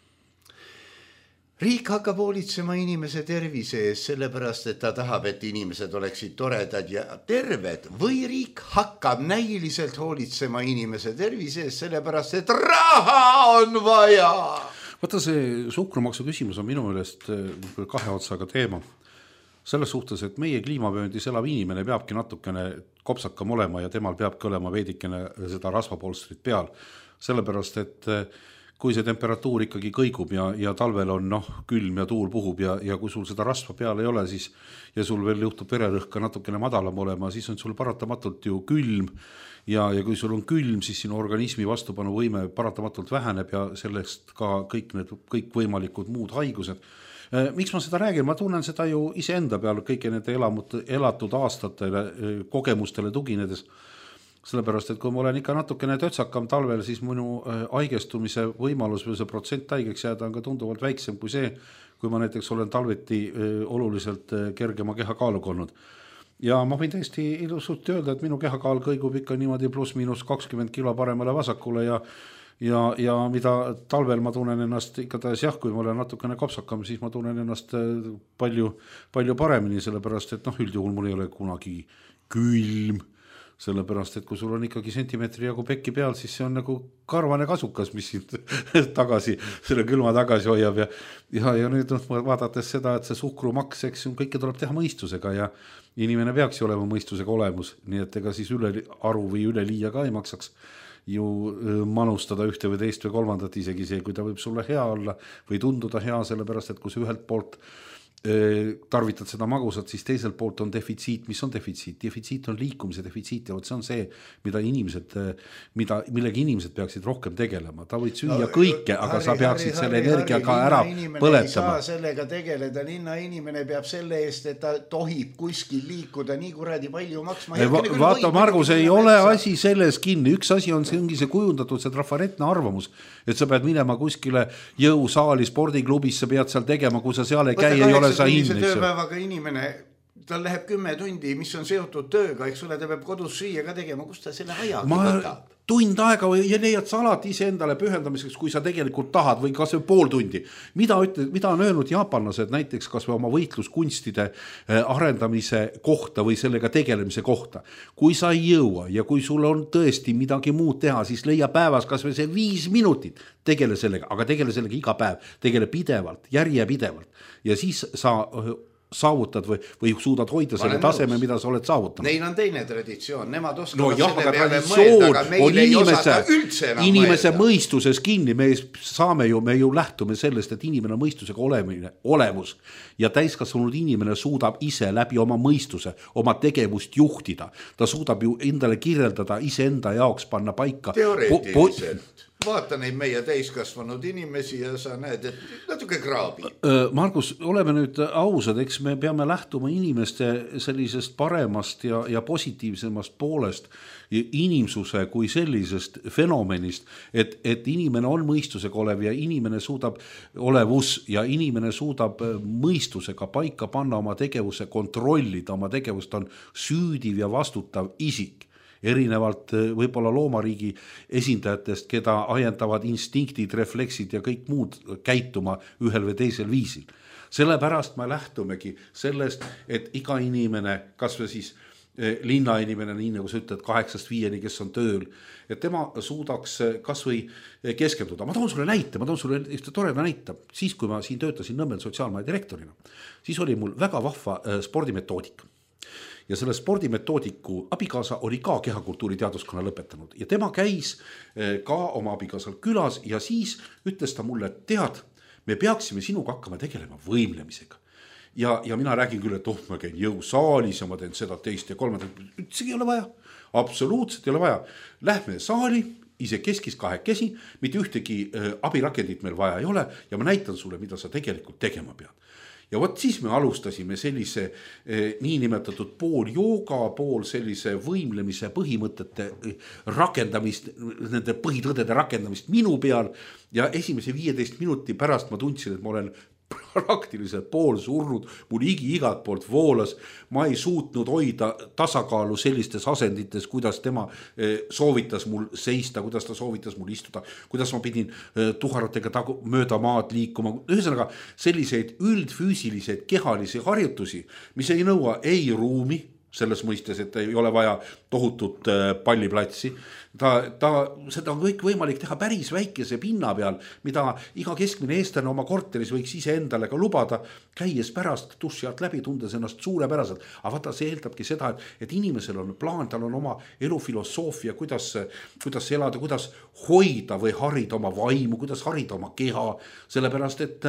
riik hakkab hoolitsema inimese tervise ees sellepärast, et ta tahab, et inimesed oleksid toredad ja terved, või riik hakkab näiliselt hoolitsema inimese tervise ees sellepärast, et raha on vaja? Vaata, see suhkrumaksu küsimus on minu meelest kahe otsaga teema. Selles suhtes, et meie kliimavööndis elav inimene peabki natukene kopsakam olema ja temal peabki olema veidikene seda rasvapolstrit peal. Sellepärast, et kui see temperatuur ikkagi kõigub ja talvel on külm ja tuul puhub ja kui sul seda rasva peal ei ole, siis ja sul veel juhtub vererõhka natukene madalam olema, siis on sul paratamatult ju külm ja kui sul on külm, siis sinu organismi vastupanuvõime paratamatult väheneb ja sellest ka kõik võimalikud muud haigused. Miks ma seda räägin? Ma tunnen seda ju iseenda peal kõike nende elatud aastatele, kogemustele tuginedes. sellepärast, et kui ma olen ikka natukene tötsakam talvel, siis minu haigestumise võimalus või see protsent haigeks jääda on ka tunduvalt väiksem kui see, kui ma näiteks olen talveti oluliselt kergema kehakaaluga olnud. Ja ma võin täiesti ilusult öelda, et minu kehakaal kõigub ikka niimoodi pluss-miinus 20 kilo paremale vasakule ja mida talvel ma tunnen ennast ikka täis kui ma olen natukene kopsakam, siis ma tunnen ennast palju paremini, sellepärast, et üldjuhul mul ei ole kunagi külm, sellepärast, et kui sul on ikkagi sentimeetri jagu pekki peal, siis see on nagu karvane kasukas, mis sind tagasi, selle külma tagasi hoiab ja nüüd vaadates seda, et see suhkrumaks, eks kõike tuleb teha mõistusega ja inimene peaks ju olema mõistusega olemus, nii et ega siis üle aru või üle liia ka ei maksaks ju manustada ühte või teist või kolmandat, isegi see, kui ta võib sulle hea olla või tunduda hea, sellepärast, et kui sa ühelt poolt tarvitad seda magusat, siis teiselt poolt on defitsiit. Mis on defitsiit? Defitsiit on liikumise defitsiit ja see on see, millega inimesed peaksid rohkem tegelema. Ta võid süüa kõike, aga sa peaksid selle energia ka ära põletama. Ei saa sellega tegeleda. Linnainimene peab selle eest, et ta tohib kuskil liikuda nii kuradi palju maksma. Vaata, Margus, ei ole asi selles kinni. Üks asi on see kujundatud, see trafaretne arvamus, et sa pead minema kuskile jõusaali, spordiklubis, sa pead seal tegema, kui sa seal ei käi, ei ole tööpäevaga inimene, tal läheb 10 tundi, mis on seotud tööga, eks ole, ta peab kodus süüa ka tegema, kus ta selle ajagi võtab? Tund aega ja leiad sa alati ise endale pühendamiseks, kui sa tegelikult tahad või kas või pool tundi. Mida on öelnud jaapanlased näiteks kas või oma võitluskunstide arendamise kohta või sellega tegelemise kohta? Kui sa ei jõua ja kui sul on tõesti midagi muud teha, siis leia päevas kas või see 5 minutit, tegele sellega, aga tegele sellega iga päev, tegele pidevalt, järjepidevalt ja siis sa saavutad või suudad hoida selle taseme, mida sa oled saavutanud. Neil on teine traditsioon, nemad oskavad selle peale mõelda, aga meil ei osata üldse enam inimese mõistuses kinni, me ju lähtume sellest, et inimene on mõistusega olemus ja täiskasvanud inimene suudab ise läbi oma mõistuse, oma tegevust juhtida. Ta suudab ju endale kirjeldada iseenda jaoks panna paika. Teoreetiliselt. Vaata neid meie täiskasvanud inimesi ja sa näed, et natuke kraabi. Margus, oleme nüüd ausad, eks me peame lähtuma inimeste sellisest paremast ja positiivsemast poolest inimsuse kui sellisest fenomenist, et inimene on mõistusega olev ja inimene suudab olevus ja inimene suudab mõistusega paika panna oma tegevuse, kontrollida oma tegevust, on süüdiv ja vastutav isik. Erinevalt võib-olla loomariigi esindajatest, keda ajendavad instinktid, refleksid ja kõik muud käituma ühel või teisel viisil. Sellepärast me lähtumegi sellest, et iga inimene, kas või siis linnainimene, nii nagu sa ütled, 8-5, kes on tööl, et tema suudaks kas või keskenduda. Ma toon sulle ühte toreda näite. Siis, kui ma siin töötasin Nõmmel sotsiaalmaja direktorina, siis oli mul väga vahva spordimetoodika. Ja selle spordimetoodiku abikaasa oli ka kehakultuuri teaduskonna lõpetanud ja tema käis ka oma abikaasal külas ja siis ütles ta mulle, et tead, me peaksime sinuga hakkama tegelema võimlemisega. Ja mina räägin küll, et ma käin jõusaalis ja ma teen seda teist ja kolmandat. See ei ole vaja, absoluutselt ei ole vaja. Lähme saali, ise keskis kahekesi, mitte ühtegi abirakendit meil vaja ei ole ja ma näitan sulle, mida sa tegelikult tegema pead. Ja võt siis me alustasime sellise niinimetatud pool jooga, pool sellise võimlemise põhimõtete rakendamist, nende põhitõdede rakendamist minu peal ja esimese 15 minuti pärast ma tundsin, et ma olen praktiliselt pool surnud, mul igat poolt voolas, ma ei suutnud hoida tasakaalu sellistes asendites, kuidas tema soovitas mul seista, kuidas ta soovitas mul istuda, kuidas ma pidin tuharatega mööda maad liikuma. Ühesõnaga selliseid üldfüüsilised kehalisi harjutusi, mis ei nõua ei ruumi, selles mõistes, et ei ole vaja tohutut palliplatsi. Seda on kõik võimalik teha päris väikese pinna peal, mida iga keskmine eestlane oma korteris võiks ise endale ka lubada, käies pärast duši alt läbi, tundes ennast suurepäraselt. Aga vaata, see eeldabki seda, et inimesel on plaan, tal on oma elufilosoofia, kuidas elada, kuidas hoida või harida oma vaimu, kuidas harida oma keha, sellepärast, et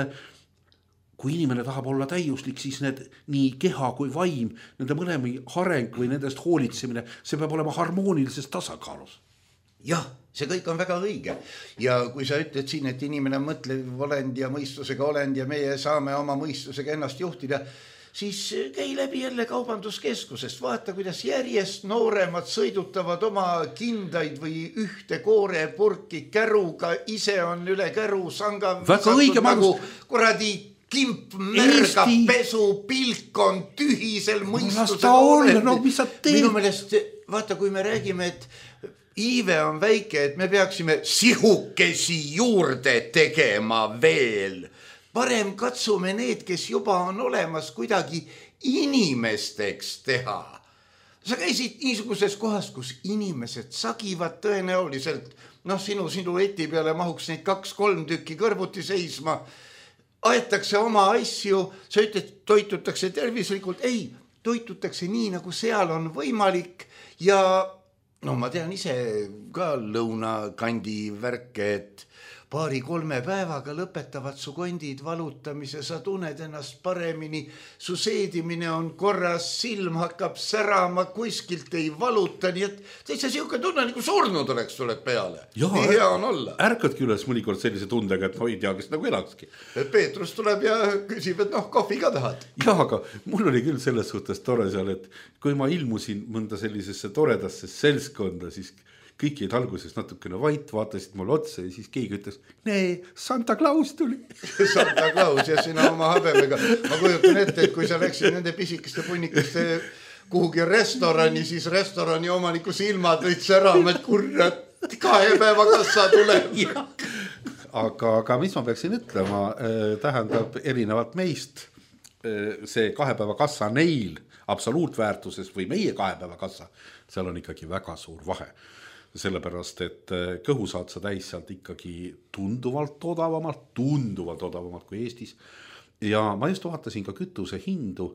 kui inimene tahab olla täiuslik, siis need nii keha kui vaim, nende mõlemi areng või nendest hoolitsemine, see peab olema harmoonilises tasakaalus. Jah, see kõik on väga õige. Ja kui sa ütled siin, et inimene on mõtlev olend ja mõistusega olend ja meie saame oma mõistusega ennast juhtida, siis käi läbi jälle kaubanduskeskusest, vaata, kuidas järjest nooremad sõidutavad oma kindaid või ühte koorepurki käruga, ise on üle käru sanga nagu kuradi kimp märga pesu, pilk on tühisel mõistusel. No, mis sa teed? Minu meelest, vaata, kui me räägime, et iive on väike, et me peaksime sihukesi juurde tegema veel. Parem katsume need, kes juba on olemas, kuidagi inimesteks teha. Sa käisid niisuguses kohas, kus inimesed sagivad tõenäoliselt, sinu eti peale mahuks neid 2-3 tükki kõrvuti seisma, aetakse oma asju, sa ütled, toitutakse tervislikult, ei, toitutakse nii, nagu seal on võimalik ja ma tean ise ka lõunakandi värke, et 2-3 päevaga lõpetavad su kondid valutamise, sa tunned ennast paremini, su seedimine on korras, silm hakkab särama, kuskilt ei valuta, nii et täitsa siuke tunne, nagu surnud oleks tuleb peale. Nii hea on olla. Ärkadki üles mõnikord sellise tundega, et ei tea, kes nagu elakski. Peetrus tuleb ja küsib, et kohvi ka tahad. Jah, aga mul oli küll selles suhtes tore seal, et kui ma ilmusin mõnda sellisesse toredasse seltskonda, siis kõik jäid alguses natukene vait, vaatasid mul otsa ja siis keegi ütles, Santa Claus tuli. Santa Claus ja sina oma habemega. Ma kujutan ette, et kui sa läksid nende pisikeste punnikeste kuhugi restorani, siis restorani omaniku silmad võid särama, et kurat, 2 päeva kassa tuleb. Aga mis ma peaksin ütlema, tähendab erinevalt meist, see 2 päeva kassa neil absoluutväärtuses või meie 2 päeva kassa, seal on ikkagi väga suur vahe. Sellepärast, et kõhu saad sa täis sealt ikkagi tunduvalt odavamalt kui Eestis. Ja ma just vaatasin ka kütuse hindu.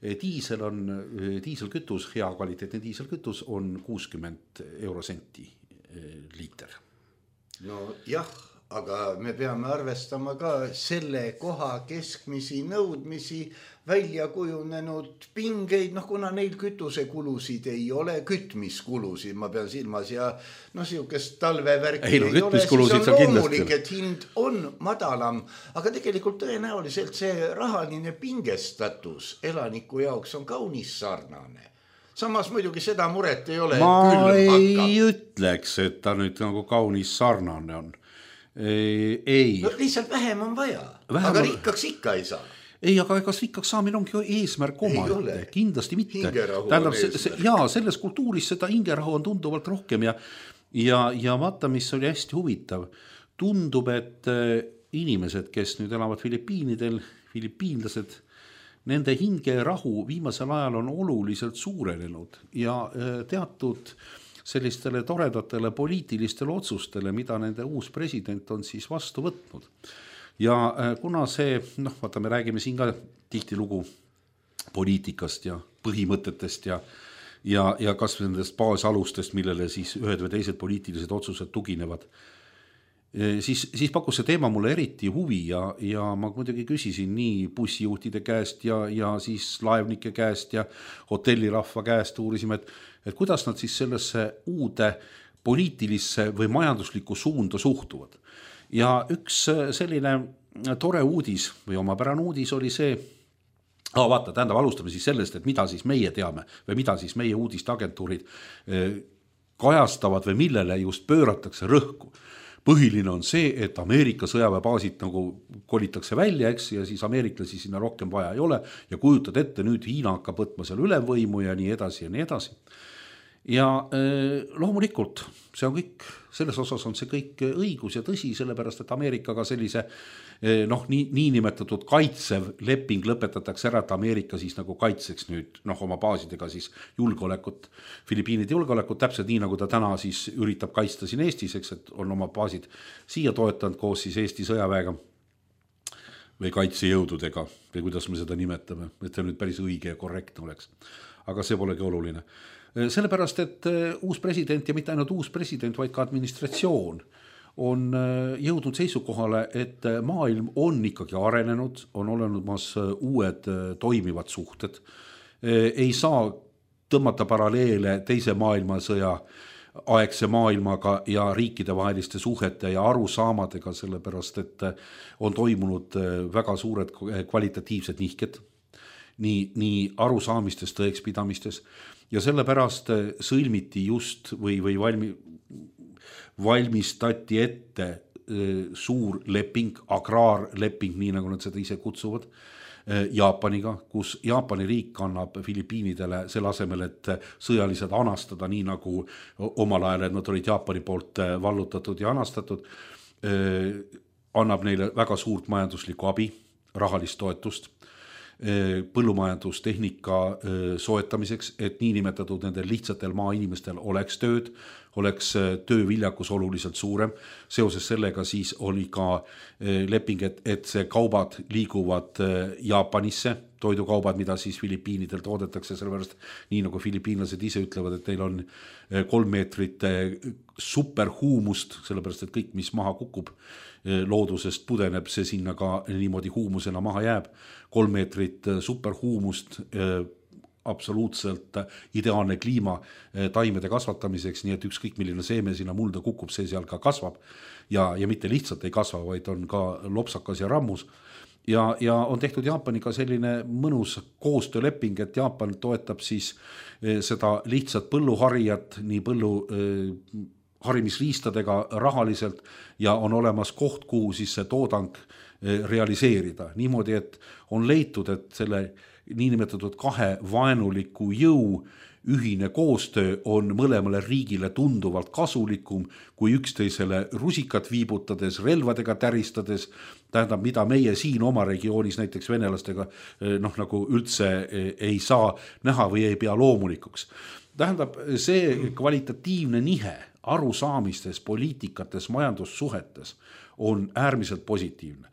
Diiselkütus, hea kvaliteetne diiselkütus on 60 eurosenti liiter. No jah, aga me peame arvestama ka selle koha keskmisi nõudmisi, välja kujunenud pingeid, kuna neil kütusekulusid ei ole, kütmiskulusid, ma pean silmas ja siukest talvevärki ei ole, siis on loomulik, et hind on madalam, aga tegelikult tõenäoliselt see rahaline pingestatus elaniku jaoks on kaunis sarnane. Samas muidugi seda muret ei ole. Ma ei ütleks, et ta nüüd nagu kaunis sarnane on. Ei. Lihtsalt vähem on vaja, aga rikkaks ikka ei saa. Ei, aga kas rikkaks saamine ongi eesmärk omaette, kindlasti mitte. Tähendab, selles kultuuris seda hingerahu on tunduvalt rohkem ja vaata, mis oli hästi huvitav. Tundub, et inimesed, kes nüüd elavad Filipiinidel, filipiinlased, nende hingerahu viimasel ajal on oluliselt suurenenud ja teatud sellistele toredatele poliitilistele otsustele, mida nende uus president on siis vastu võtnud. Ja kuna see, vaata, me räägime siin ka tihtilugu poliitikast ja põhimõtetest ja kas nendest baasalustest, millele siis ühed või teised poliitilised otsused tuginevad, siis pakkus see teema mulle eriti huvi ja ma muidugi küsisin nii bussijuhtide käest ja siis laevnike käest ja hotellirahva käest uurisime, et kuidas nad siis sellesse uude poliitilisse või majanduslikku suunda suhtuvad. Ja üks selline tore uudis või omapärane uudis oli see, vaata, tähendab, alustame siis sellest, et mida siis meie teame või mida siis meie uudisteagentuurid kajastavad või millele just pööratakse rõhku. Põhiline on see, et Ameerika sõjaväebaasid nagu kolitakse välja, eks, ja siis ameeriklasi sinna rohkem vaja ei ole ja kujutad ette, nüüd Hiina hakkab võtma seal ülemvõimu ja nii edasi ja nii edasi. Ja loomulikult see on kõik, selles osas on see kõik õigus ja tõsi, sellepärast, et Ameerikaga sellise nii nimetatud kaitsev leping lõpetatakse ära, et Ameerika siis nagu kaitseks nüüd oma baasidega siis julgeolekut, Filipiinide julgeolekut, täpselt nii, nagu ta täna siis üritab kaitsta siin Eestis, eks, et on oma baasid siia toetanud koos siis Eesti sõjaväega või kaitsejõududega või kuidas me seda nimetame, et see nüüd päris õige ja korrektne oleks, aga see polegi oluline. Sellepärast, et uus president ja mitte ainult uus president, vaid ka administratsioon on jõudnud seisukohale, et maailm on ikkagi arenenud, on olemas uued toimivad suhted. Ei saa tõmmata paralleele teise maailmasõja aegse maailmaga ja riikide vaheliste suhete ja arusaamadega, sellepärast, et on toimunud väga suured kvalitatiivsed nihked. nii arusaamistes, tõekspidamistes ja sellepärast sõlmiti just või valmistati ette suur leping, agraarleping, nii nagu nad seda ise kutsuvad, Jaapaniga, kus Jaapani riik annab Filipiinidele selle asemel, et sõjalised anastada, nii nagu omal ajal, et nad olid Jaapani poolt vallutatud ja anastatud, annab neile väga suurt majanduslikku abi, rahalist toetust, põllumajandustehnika soetamiseks, et niinimetatud nendel lihtsatel maainimestel oleks tööd, oleks tööviljakus oluliselt suurem. Seoses sellega siis oli ka leping, et see kaubad liiguvad Jaapanisse, toidukaubad, mida siis Filipiinidel toodetakse, sellepärast nii nagu filipiinlased ise ütlevad, et neil on 3 meetrit superhuumust, sellepärast et kõik, mis maha kukub loodusest pudeneb, see sinna ka niimoodi huumusena maha jääb. 3 meetrit superhuumust, absoluutselt ideaalne kliima taimede kasvatamiseks, nii et ükskõik milline seeme sinna mulda kukub, see seal ka kasvab ja mitte lihtsalt ei kasva, vaid on ka lopsakas ja rammus. Ja on tehtud Jaapaniga selline mõnus koostööleping, et Jaapan toetab siis seda lihtsat põlluharijat, nii harimisriistadega rahaliselt ja on olemas koht, kuhu siis see toodang realiseerida. Niimoodi, et on leitud, et selle niinimetatud 2 vaenuliku jõu ühine koostöö on mõlemale riigile tunduvalt kasulikum kui üksteisele rusikat viibutades, relvadega täristades, tähendab, mida meie siin oma regioonis näiteks venelastega nagu üldse ei saa näha või ei pea loomulikuks. Tähendab, see kvalitatiivne nihe arusaamistes, poliitikates, majandussuhetes on äärmiselt positiivne.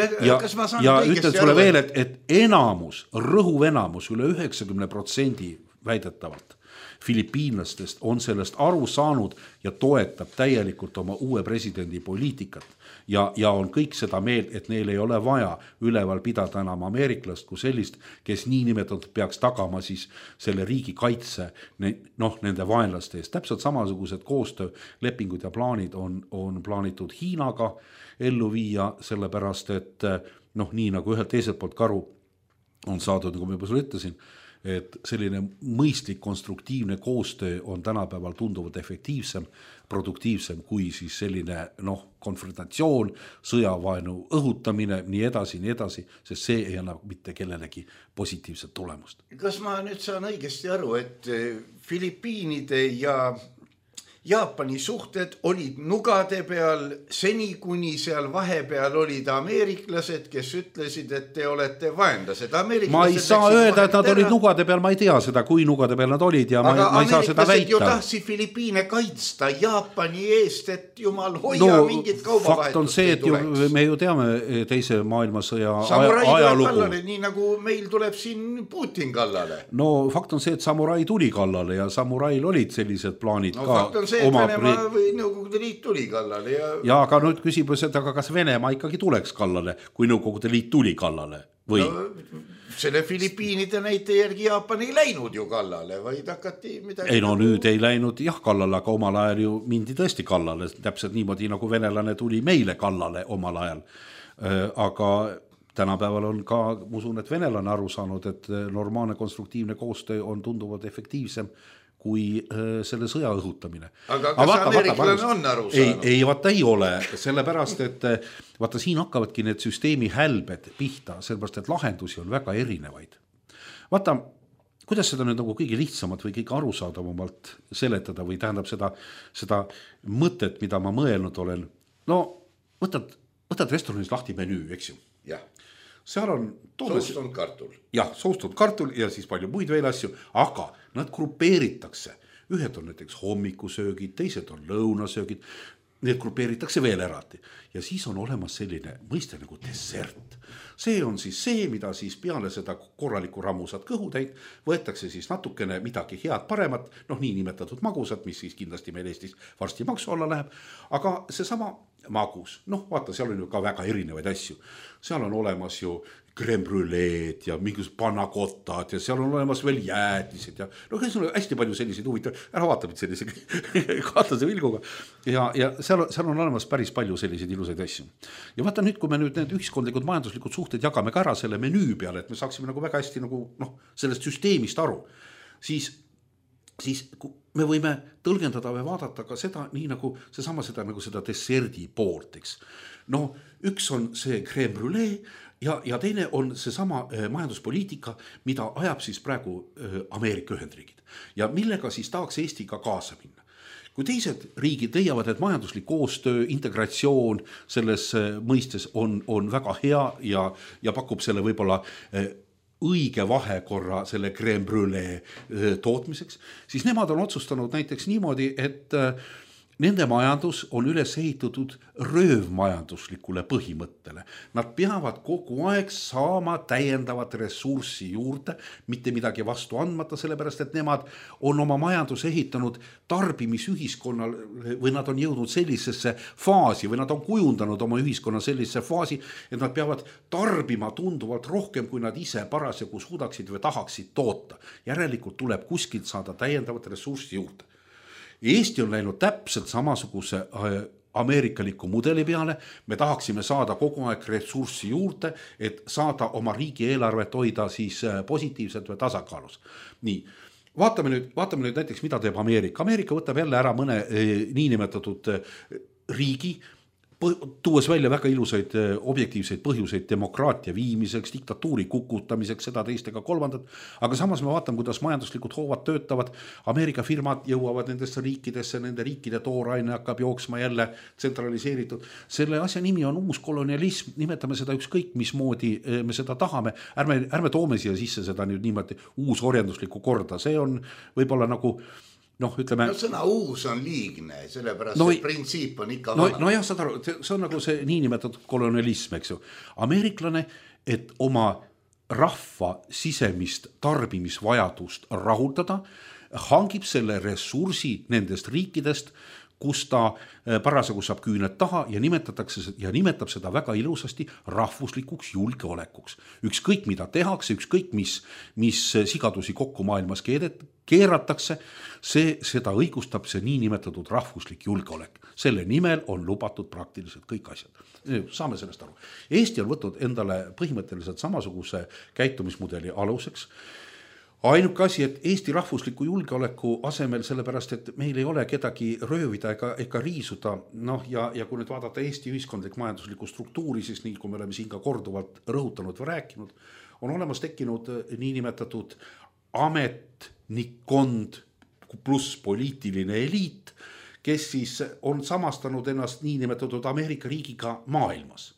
Ja ütlen sulle veel, et enamus, rõhuv enamus, üle 90% väidetavalt filipiinlastest on sellest aru saanud ja toetab täielikult oma uue presidendi poliitikat. Ja on kõik seda meelt, et neil ei ole vaja üleval pidada enam ameeriklast kui sellist, kes niinimetatud peaks tagama siis selle riigi kaitse nende vaenlaste eest. Täpselt samasugused koostöölepingud ja plaanid on plaanitud Hiinaga ellu viia, sellepärast et nii nagu ühelt teiselt poolt karu on saadud, nagu ma juba sulle ütlesin, et selline mõistlik konstruktiivne koostöö on tänapäeval tunduvalt efektiivsem, produktiivsem kui siis selline konfrontatsioon, sõjavaenu õhutamine, nii edasi, sest see ei anna mitte kellelegi positiivset tulemust. Kas ma nüüd saan õigesti aru, et Filipiinide ja Jaapani suhted olid nugade peal seni, kuni seal vahepeal olid ameeriklased, kes ütlesid, et te olete vaenlased. Ma ei saa öelda, et nad olid nugade peal, ma ei tea seda, kui nugade peal nad olid ja ma ei saa seda väita. Aga ameeriklased ju tahtsid Filipiine kaitsta Jaapani eest, et jumal hoia mingit kaubavahetust. Fakt on see, et me ju teame teise maailmasõja ajalugu. Kallale, nii nagu meil tuleb siin Putin kallale. No fakt on see, et samurai tuli kallale ja samurail olid sellised plaanid ka. Fakt on see, et Venemaa või Nõukogude Liit tuli kallale. Ja aga nüüd küsimus, et aga kas Venemaa ikkagi tuleks kallale, kui Nõukogude Liit tuli kallale? Või? No, selle Filipiinide näite järgi Jaapan ei läinud ju kallale, vaid hakati midagi... Ei nüüd ei läinud kallale, aga omal ajal ju mindi tõesti kallale, täpselt niimoodi nagu venelane tuli meile kallale omal ajal. Aga tänapäeval on ka, ma usun, et venelane aru saanud, et normaalne konstruktiivne koostöö on tunduvalt efektiivsem kui selle sõja õhutamine. Aga kas ameeriklane on aru saanud? Ei, vaata ei ole, sellepärast, et vaata siin hakkavadki need süsteemi hälbed pihta, sellepärast, et lahendusi on väga erinevaid. Vaata, kuidas seda nüüd nagu kõige lihtsamat või kõige arusaadavamalt seletada või tähendab seda mõtet, mida ma mõelnud olen. No, võtad restoranis lahti menüü, eks ju? Jah. Seal on soustund kartul. Jah, soustund kartul ja siis palju muid veel asju, aga nad grupeeritakse. Ühed on näiteks hommikusöögid, teised on lõunasöögid, need grupeeritakse veel eraldi. Ja siis on olemas selline mõiste nagu dessert. See on siis see, mida siis peale seda korralikku rammusat kõhutäit võetakse siis natukene midagi head paremat, nii nimetatud magusat, mis siis kindlasti meil Eestis varsti maksu alla läheb, aga seesama magus, vaata, seal on ju ka väga erinevaid asju. Seal on olemas ju crème brûleed ja mingisugused pannakotad ja seal on olemas veel jäätised ja seal on hästi palju selliseid huvitav, ära vaata mind sellise kahtase vilguga ja seal on olemas päris palju selliseid ilusaid asju. Ja vaata nüüd, kui me nüüd need ühiskondlikud majanduslikud majanduslikud suhted jagame ka ära selle menüü peale, et me saaksime nagu väga hästi nagu sellest süsteemist aru, siis me võime tõlgendada või vaadata ka seda nii nagu seesama seda desserdi poolt, eks. No üks on see crème brûlée ja teine on seesama majanduspoliitika, mida ajab siis praegu Ameerika Ühendriigid ja millega siis tahaks Eesti ka kaasa minna. Kui teised riigid leiavad, et majanduslik koostöö, integratsioon selles mõistes on väga hea ja pakub selle võib-olla õige vahekorra selle crème brûlée tootmiseks, siis nemad on otsustanud näiteks niimoodi, et nende majandus on üles ehitatud röövmajanduslikule põhimõttele. Nad peavad kogu aeg saama täiendavat ressurssi juurde, mitte midagi vastu andmata, sellepärast et nemad on oma majandus ehitanud tarbimisühiskonnal või nad on jõudnud sellisesse faasi või nad on kujundanud oma ühiskonna sellisesse faasi, et nad peavad tarbima tunduvalt rohkem, kui nad ise parasjagu suudaksid või tahaksid toota. Järelikult tuleb kuskilt saada täiendavat ressurssi juurde. Eesti on läinud täpselt samasuguse ameerikaliku mudeli peale, me tahaksime saada kogu aeg ressurssi juurde, et saada oma riigi eelarvet hoida siis positiivselt või tasakaalus. Nii, vaatame nüüd näiteks, mida teeb Ameerika. Ameerika võtab jälle ära mõne niinimetatud riigi, tuues välja väga ilusaid objektiivseid põhjuseid demokraatia viimiseks, diktatuuri kukutamiseks, seda teist ega kolmandat, aga samas me vaatame, kuidas majanduslikud hoovad töötavad, Ameerika firmad jõuavad nendesse riikidesse, nende riikide tooraine hakkab jooksma jälle tsentraliseeritud. Selle asja nimi on uus kolonialism, nimetame seda ükskõik mismoodi me seda tahame, ärme toome siia sisse seda nüüd niimoodi uus orjanduslikku korda, see on võib-olla nagu ütleme... sõna uus on liigne, sellepärast see printsiip on ikka vana. No jah, saad aru, see on nagu see niinimetatud kolonialism, eks ju. Ameeriklane, et oma rahva sisemist tarbimisvajadust rahuldada, hangib selle ressursi nendest riikidest, kus ta parasjagu saab küüned taha ja nimetab seda väga ilusasti rahvuslikuks julgeolekuks. Ükskõik mida tehakse, ükskõik mis sigadusi kokku maailmas keeratakse, seda õigustab see niinimetatud rahvuslik julgeolek. Selle nimel on lubatud praktiliselt kõik asjad. Saame sellest aru. Eesti on võtnud endale põhimõtteliselt samasuguse käitumismudeli aluseks. Ainuke asi, et Eesti rahvusliku julgeoleku asemel, sellepärast, et meil ei ole kedagi röövida ega riisuda, ja kui nüüd vaadata Eesti ühiskondlik majanduslikku struktuuri, siis nii kui me oleme siin ka korduvalt rõhutanud või rääkinud, on olemas tekkinud niinimetatud ametnikkond pluss poliitiline eliit, kes siis on samastanud ennast niinimetatud Ameerika riigiga maailmas.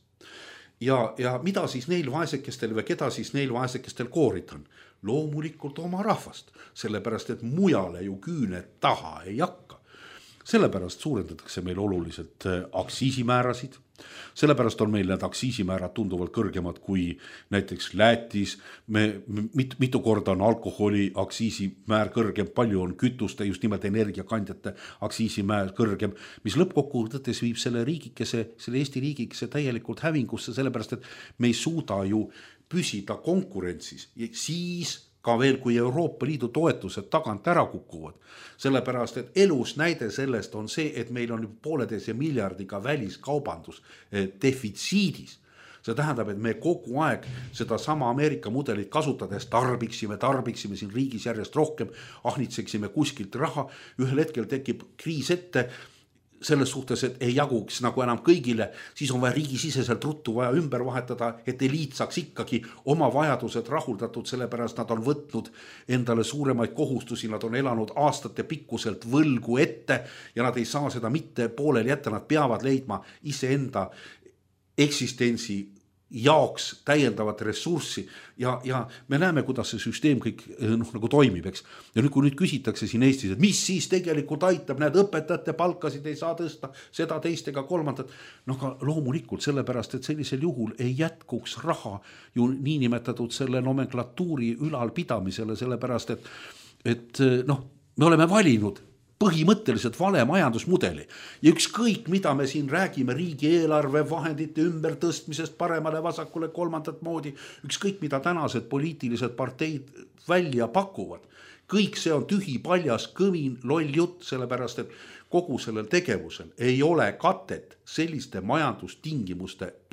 Ja mida siis neil vaesekestel või keda siis neil vaesekestel koorid on? Loomulikult oma rahvast, sellepärast et mujale ju küüned taha ei hakka. Sellepärast suurendatakse meil oluliselt aktsiisimäärasid, sellepärast on meil need aktsiisimäärad tunduvalt kõrgemad kui näiteks Lätis, mitu korda on alkoholi aktsiisimäär kõrgem, palju on kütuste, just nimelt energiakandjate aktsiisimäär kõrgem, mis lõppkokkuvõttes viib selle Eesti riigikese täielikult hävingusse, sellepärast et me ei suuda ju püsida konkurentsis ja siis ka veel, kui Euroopa Liidu toetused tagant ära kukuvad. Sellepärast, et elus näide sellest on see, et meil on 1,5 miljardiga väliskaubandus defitsiidis. See tähendab, et me kogu aeg seda sama Ameerika mudelit kasutades tarbiksime siin riigis järjest rohkem, ahnitseksime kuskilt raha, ühel hetkel tekib kriis ette, selles suhtes, et ei jaguks nagu enam kõigile, siis on vaja riigisiseselt ruttu vaja ümber vahetada, et eliit saaks ikkagi oma vajadused rahuldatud, sellepärast nad on võtnud endale suuremaid kohustusi, nad on elanud aastate pikkuselt võlgu ette ja nad ei saa seda mitte pooleli jätta, nad peavad leidma iseenda eksistentsi jaoks täiendavat ressurssi ja me näeme, kuidas see süsteem kõik nagu toimib, eks. Ja nüüd, kui nüüd küsitakse siin Eestis, et mis siis tegelikult aitab, need õpetajate palkasid ei saa tõsta, seda teist ega kolmandat, ka loomulikult sellepärast, et sellisel juhul ei jätkuks raha ju niinimetatud selle nomenklatuuri ülalpidamisele, sellepärast, et me oleme valinud põhimõtteliselt vale majandusmudeli ja ükskõik, mida me siin räägime riigieelarve vahendite ümbertõstmisest paremale vasakule kolmandat moodi, ükskõik, mida tänased poliitilised parteid välja pakuvad, kõik see on tühi, paljas, kõmin, loll jutt, sellepärast, et kogu sellel tegevusel ei ole katet selliste majandustingimuste puhul.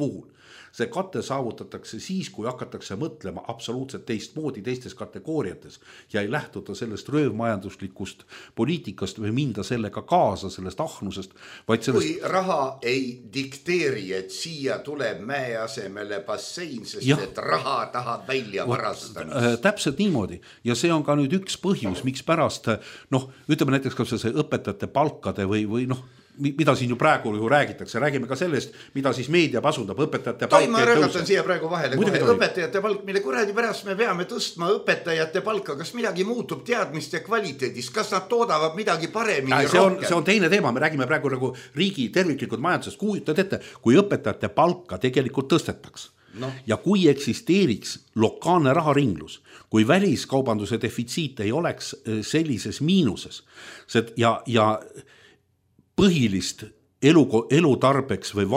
see kate saavutatakse siis, kui hakatakse mõtlema absoluutselt teistmoodi teistes kategooriates ja ei lähtuta sellest röövmajanduslikust poliitikast või minda sellega kaasa, sellest ahnusest, vaid sellest... Kui raha ei dikteeri, et siia tuleb mäe asemele bassein, sest et raha tahab välja varastamist. Täpselt niimoodi ja see on ka nüüd üks põhjus, miks pärast, ütleme näiteks ka see õpetajate palkade või mida siin ju praegu räägitakse, räägime ka sellest, mida siis meedia pasundab, õpetajate palk. Ma rõgatan siia praegu vahele kohe, õpetajate palk, mille kuradi pärast me peame tõstma õpetajate palka, kas midagi muutub teadmist ja kvaliteedist, kas nad toodavad midagi paremini rohkem? See on teine teema, me räägime praegu nagu riigi terviklikud majandusest, kujutad ette, kui õpetajate palka tegelikult tõstetaks. Ja kui eksisteeriks lokaalne raharinglus, kui väliskaubanduse defitsiit ei oleks sellises miinuses ja põhilist elutarbeks või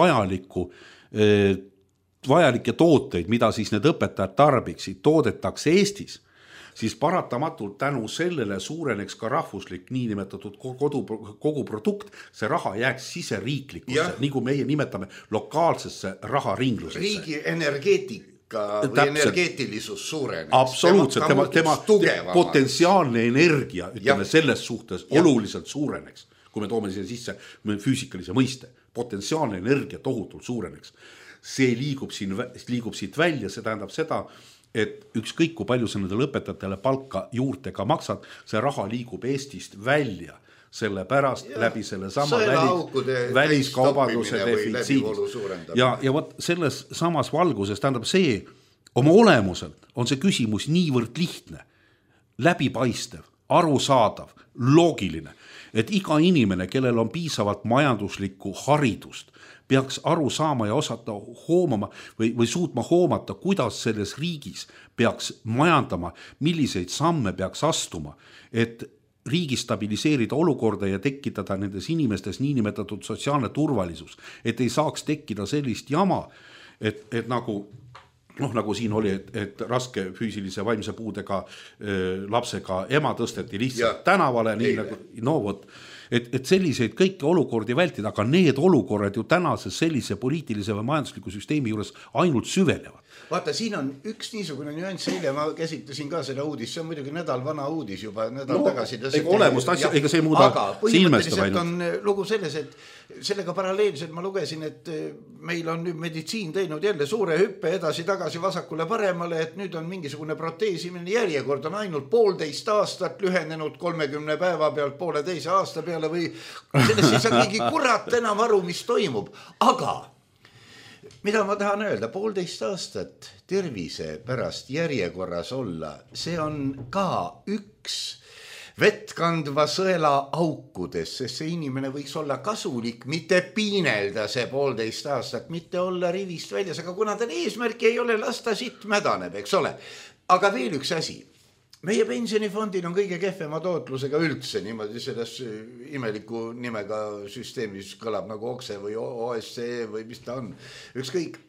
vajalikke tooteid, mida siis need õpetajad tarbiksid, toodetakse Eestis, siis paratamatult tänu sellele suureneks ka rahvuslik niinimetatud koguprodukt, see raha jääks siseriiklikusse, nagu meie nimetame lokaalsesse raharinglusesse. Riigi energeetika või energeetilisus suureneks. Absoluutselt, tema potentsiaalne energia, ütleme selles suhtes oluliselt suureneks. Kui me toome siia sisse füüsikalise mõiste, potentsiaalne energia tohutult suureneks. See liigub siit välja, see tähendab seda, et ükskõik kui palju sa nendele õpetajatele palka juurde ka maksad, see raha liigub Eestist välja, selle pärast läbi selle sama väliskaubanduse defitsiidist. Ja võt selles samas valguses tähendab see, oma olemuselt on see küsimus niivõrd lihtne, läbipaistev, arusaadav, loogiline, et iga inimene, kellel on piisavalt majanduslikku haridust, peaks aru saama ja osata hoomama või suutma hoomata, kuidas selles riigis peaks majandama, milliseid samme peaks astuma, et riigi stabiliseerida olukorda ja tekitada nendes inimestes niinimetatud sotsiaalne turvalisus, et ei saaks tekkida sellist jama, et nagu siin oli, et raske füüsilise vaimse puudega lapsega ema tõsteti lihtsalt tänavale, et selliseid kõiki olukordi vältida, aga need olukorrad ju tänases sellise poliitilise või majandusliku süsteemi juures ainult süvenevad. Vaata, siin on üks niisugune nüanss, eile ma käsitlesin ka seda uudist, see on muidugi nädal vana uudis juba, nädal tagasi. Ega see ei muuda silmestab ainult. On lugu selles, et sellega paralleelselt ma lugesin, et meil on nüüd meditsiin teinud jälle suure hüppe edasi-tagasi vasakule paremale, et nüüd on mingisugune proteesimine, järjekord on ainult 1,5 aastat lühenenud 30 päeva pealt 1,5 aasta peale või sellest ei saa keegi kurat enam aru, mis toimub, aga mida ma tahan öelda, 1,5 aastat tervise pärast järjekorras olla, see on ka üks vett kandva sõela aukudes, sest see inimene võiks olla kasulik, mitte piinelda see 1,5 aastat, mitte olla rivist väljas, aga kuna tal eesmärki ei ole, lasta sitt mädaneb, eks ole. Aga veel üks asi. Meie pensionifondil on kõige kehvema tootlusega üldse, niimoodi selles imeliku nimega süsteemis kõlab nagu OKSE või OSCE või mis ta on, ükskõik.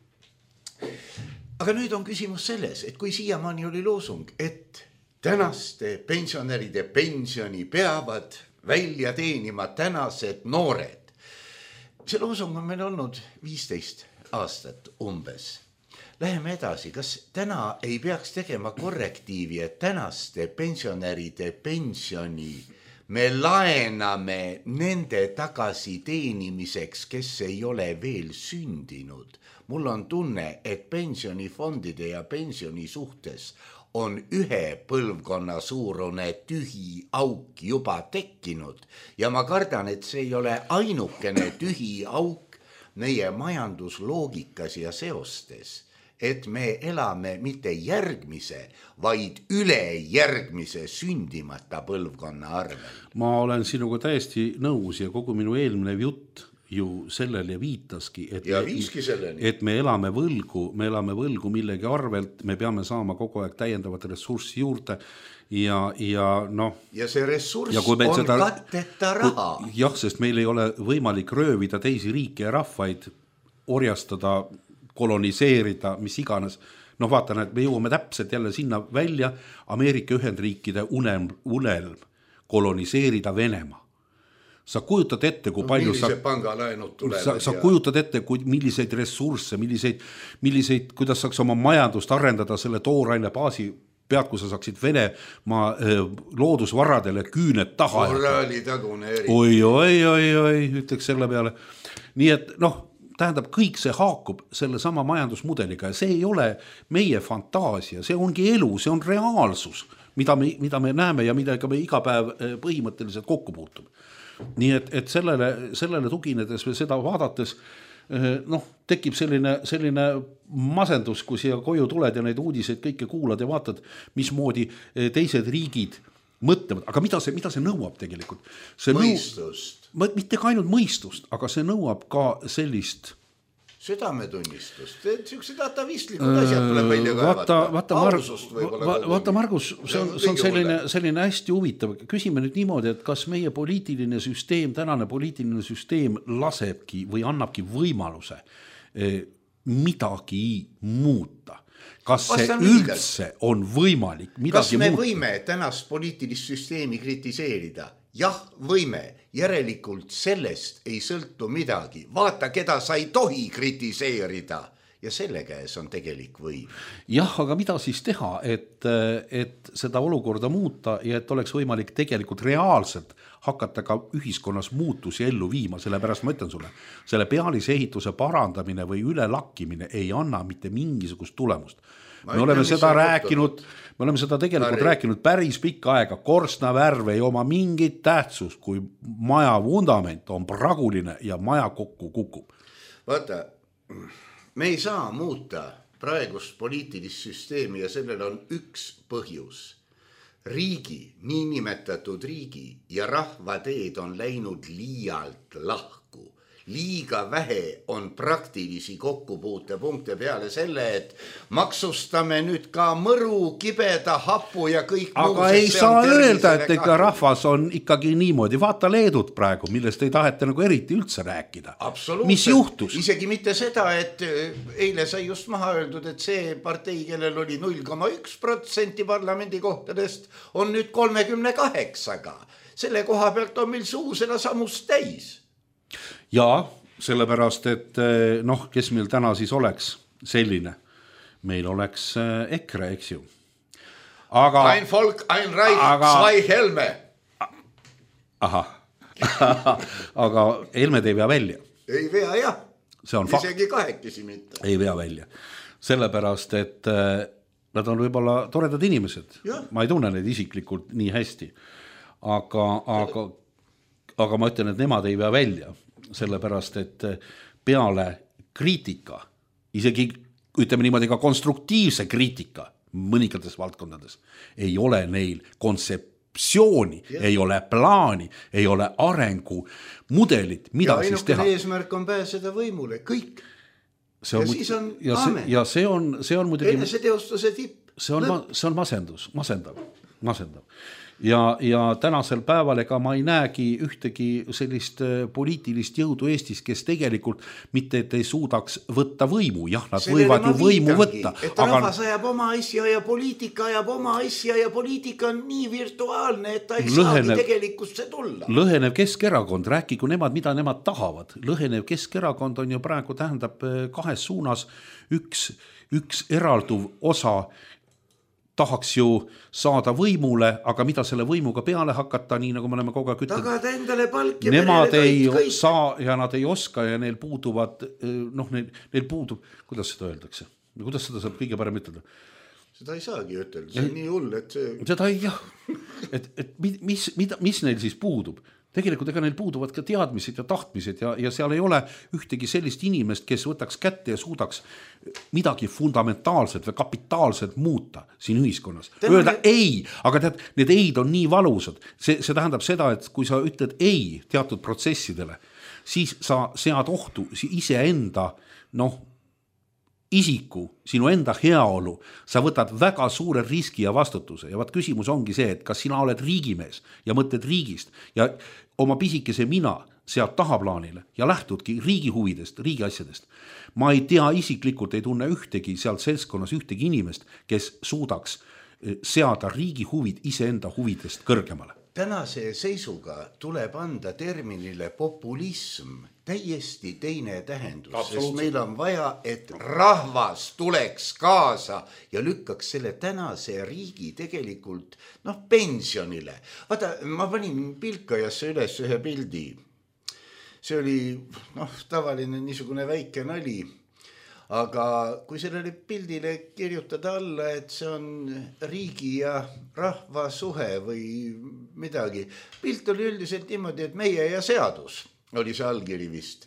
Aga nüüd on küsimus selles, et kui siiamaani oli loosung, et tänaste pensionäride pensioni peavad välja teenima tänased noored. See loosung on meil olnud 15 aastat umbes. Läheme edasi, kas täna ei peaks tegema korrektiivi, et tänaste pensionäride pensioni me laename nende tagasi teenimiseks, kes ei ole veel sündinud. Mul on tunne, et pensionifondide ja pensioni suhtes on ühe põlvkonna suurune tühi auk juba tekkinud ja ma kardan, et see ei ole ainukene tühi auk meie majandusloogikas ja seostes, et me elame mitte järgmise, vaid ülejärgmise sündimata põlvkonna arvel. Ma olen sinuga täiesti nõus ja kogu minu eelmine jutt ju sellele viitaski, et me elame võlgu millegi arvelt, me peame saama kogu aeg täiendavat ressurssi juurde ja see ressurss on katteta raha. Jah, sest meil ei ole võimalik röövida teisi riike ja rahvaid, orjastada, koloniseerida, mis iganes. Vaatan, et me jõuame täpselt jälle sinna välja Ameerika Ühendriikide unelm koloniseerida Venemaa. sa kujutad ette, kui palju millised pangalaenud tulevad. Sa kujutad ette, milliseid ressursse, milliseid, kuidas saaks oma majandust arendada selle tooraine baasi pead, kui sa saaksid Venemaa loodusvaradele küüned taha. Moraali tagune eri. Oi, ütleks selle peale. Nii et tähendab, kõik see haakub selle sama majandusmudeliga ja see ei ole meie fantaasia, see ongi elu, see on reaalsus, mida me näeme ja millega me iga päev põhimõtteliselt kokku puutume. Nii et sellele tuginedes või seda vaadates tekib selline masendus, kui siia koju tuled ja neid uudiseid kõike kuulad ja vaatad, mismoodi teised riigid mõtlevad, aga mida see nõuab tegelikult? Mõistust. Mitte ka ainult mõistust, aga see nõuab ka sellist südametunnistust, siuksed atavistlikud asjad tuleb välja kaevata. Vaata Margus, see on selline hästi huvitav. Küsime nüüd niimoodi, et kas meie poliitiline süsteem, tänane poliitiline süsteem lasebki või annabki võimaluse midagi muuta. Kas see üldse on võimalik midagi muuta? Kas me võime tänast poliitilist süsteemi kritiseerida? Jah, võime. Järelikult sellest ei sõltu midagi. Vaata, keda sa ei tohi kritiseerida. Ja selle käes on tegelik võim. Jah, aga mida siis teha, et seda olukorda muuta ja et oleks võimalik tegelikult reaalselt hakata ka ühiskonnas muutusi ellu viima, sellepärast ma ütlen sulle, selle pealise ehituse parandamine või ülelakkimine ei anna mitte mingisugust tulemust. Me oleme seda tegelikult rääkinud päris pikka aega, korstnavärv ei oma mingit tähtsust, kui maja vundament on praguline ja maja kokku kukub. Vaata, me ei saa muuta praegust poliitilist süsteemi ja sellel on üks põhjus. Riigi, niinimetatud riigi ja rahvateed on läinud liialt lahku. Liiga vähe on praktilisi kokkupuutepunkte peale selle, et maksustame nüüd ka mõru, kibeda, hapu ja kõik muu. Aga ei saa öelda, et ikka rahvas on ikkagi niimoodi. Vaata Leedut praegu, millest ei taheta nagu eriti üldse rääkida. Mis juhtus? Isegi mitte seda, et eile sai just maha öeldud, et see partei, kellel oli 0,1% parlamendi kohtadest, on nüüd 38-ga. Selle koha pealt on meil suu seda samust täis. Ja sellepärast, et kes meil täna siis oleks selline, meil oleks EKRE, eks ju. Aga, ein Volk, ein Reich, zwei Helme. Aha, aga Helmed ei vea välja. Ei vea, jah. See on fakt. Isegi kahekesi mitte. Ei vea välja. Sellepärast, et nad on võib-olla toredad inimesed. Ja. Ma ei tunne neid isiklikult nii hästi. Aga ma ütlen, et nemad ei vea välja, sellepärast, et peale kriitika, isegi ütleme niimoodi ka konstruktiivse kriitika mõningates valdkondades, ei ole neil kontseptsiooni, ei ole plaani, ei ole arengu mudelit, mida siis teha. Ja eesmärk on pääseda võimule, kõik. Ja siis on aamen. Ja see on muidugi... Eneseteostuse tipp. See on masendav. Ja tänasel päeval ega ma ei näegi ühtegi sellist poliitilist jõudu Eestis, kes tegelikult mitte et ei suudaks võtta võimu. Jah, nad võivad ju võimu võtta. Et rahvas ajab oma asja ja poliitika ajab oma asja ja poliitika on nii virtuaalne, et ta ei saagi tegelikusse tulla. Lõhenev Keskerakond, rääkigu nemad, mida nemad tahavad. Lõhenev Keskerakond on ju praegu tähendab kahes suunas üks eralduv osa tahaks ju saada võimule, aga mida selle võimuga peale hakata, nii nagu me oleme kogu aeg ütelnud. Tagada endale palk ja nemad ei saa ja nad ei oska ja neil puuduvad, neil puudub, kuidas seda öeldakse? Kuidas seda saab kõige parem ütelda? Seda ei saagi ütelda, see on nii hull, et see... Seda ei, jah. Et mis neil siis puudub? Tegelikult ega neil puuduvad ka teadmised ja tahtmised ja seal ei ole ühtegi sellist inimest, kes võtaks kätte ja suudaks midagi fundamentaalset või kapitaalset muuta siin ühiskonnas. Öelda ei, aga tead, need eid on nii valusad. See tähendab seda, et kui sa ütled ei teatud protsessidele, siis sa sead ohtu iseenda, isiku, sinu enda heaolu, sa võtad väga suure riski ja vastutuse ja vaat küsimus ongi see, et kas sina oled riigimees ja mõtled riigist ja oma pisikese mina sead tahaplaanile ja lähtudki riigi huvidest, riigi asjadest. Ma ei tea isiklikult, ei tunne ühtegi sealt seltskonnas ühtegi inimest, kes suudaks seada riigi huvid iseenda huvidest kõrgemale. tänase seisuga tuleb anda terminile populism täiesti teine tähendus, sest meil on vaja, et rahvas tuleks kaasa ja lükkaks selle tänase riigi tegelikult pensionile. Vaata, ma panin Pilkajasse üles ühe pildi. See oli tavaline niisugune väike nali. Aga kui sellele pildile kirjutada alla, et see on riigi ja rahva suhe või midagi. Pilt oli üldiselt niimoodi, et meie ja seadus oli see allkiri vist.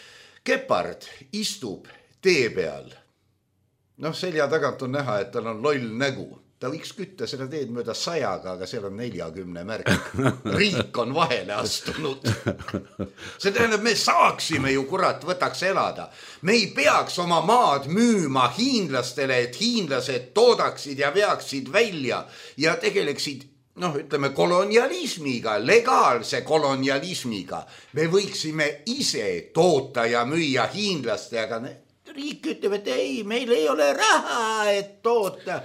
Gepard istub tee peal. Selja tagant on näha, et tal on loll nägu. Ta võiks kütta seda teed mööda 100, aga seal on 40 märk. Riik on vahele astunud. See tähendab, me saaksime ju kurat võtaks elada. Me ei peaks oma maad müüma hiinlastele, et hiinlased toodaksid ja veaksid välja ja tegeleksid, ütleme, kolonialismiga, legaalse kolonialismiga. Me võiksime ise toota ja müüa hiinlaste, aga riik ütleb, et ei, meil ei ole raha, et toota.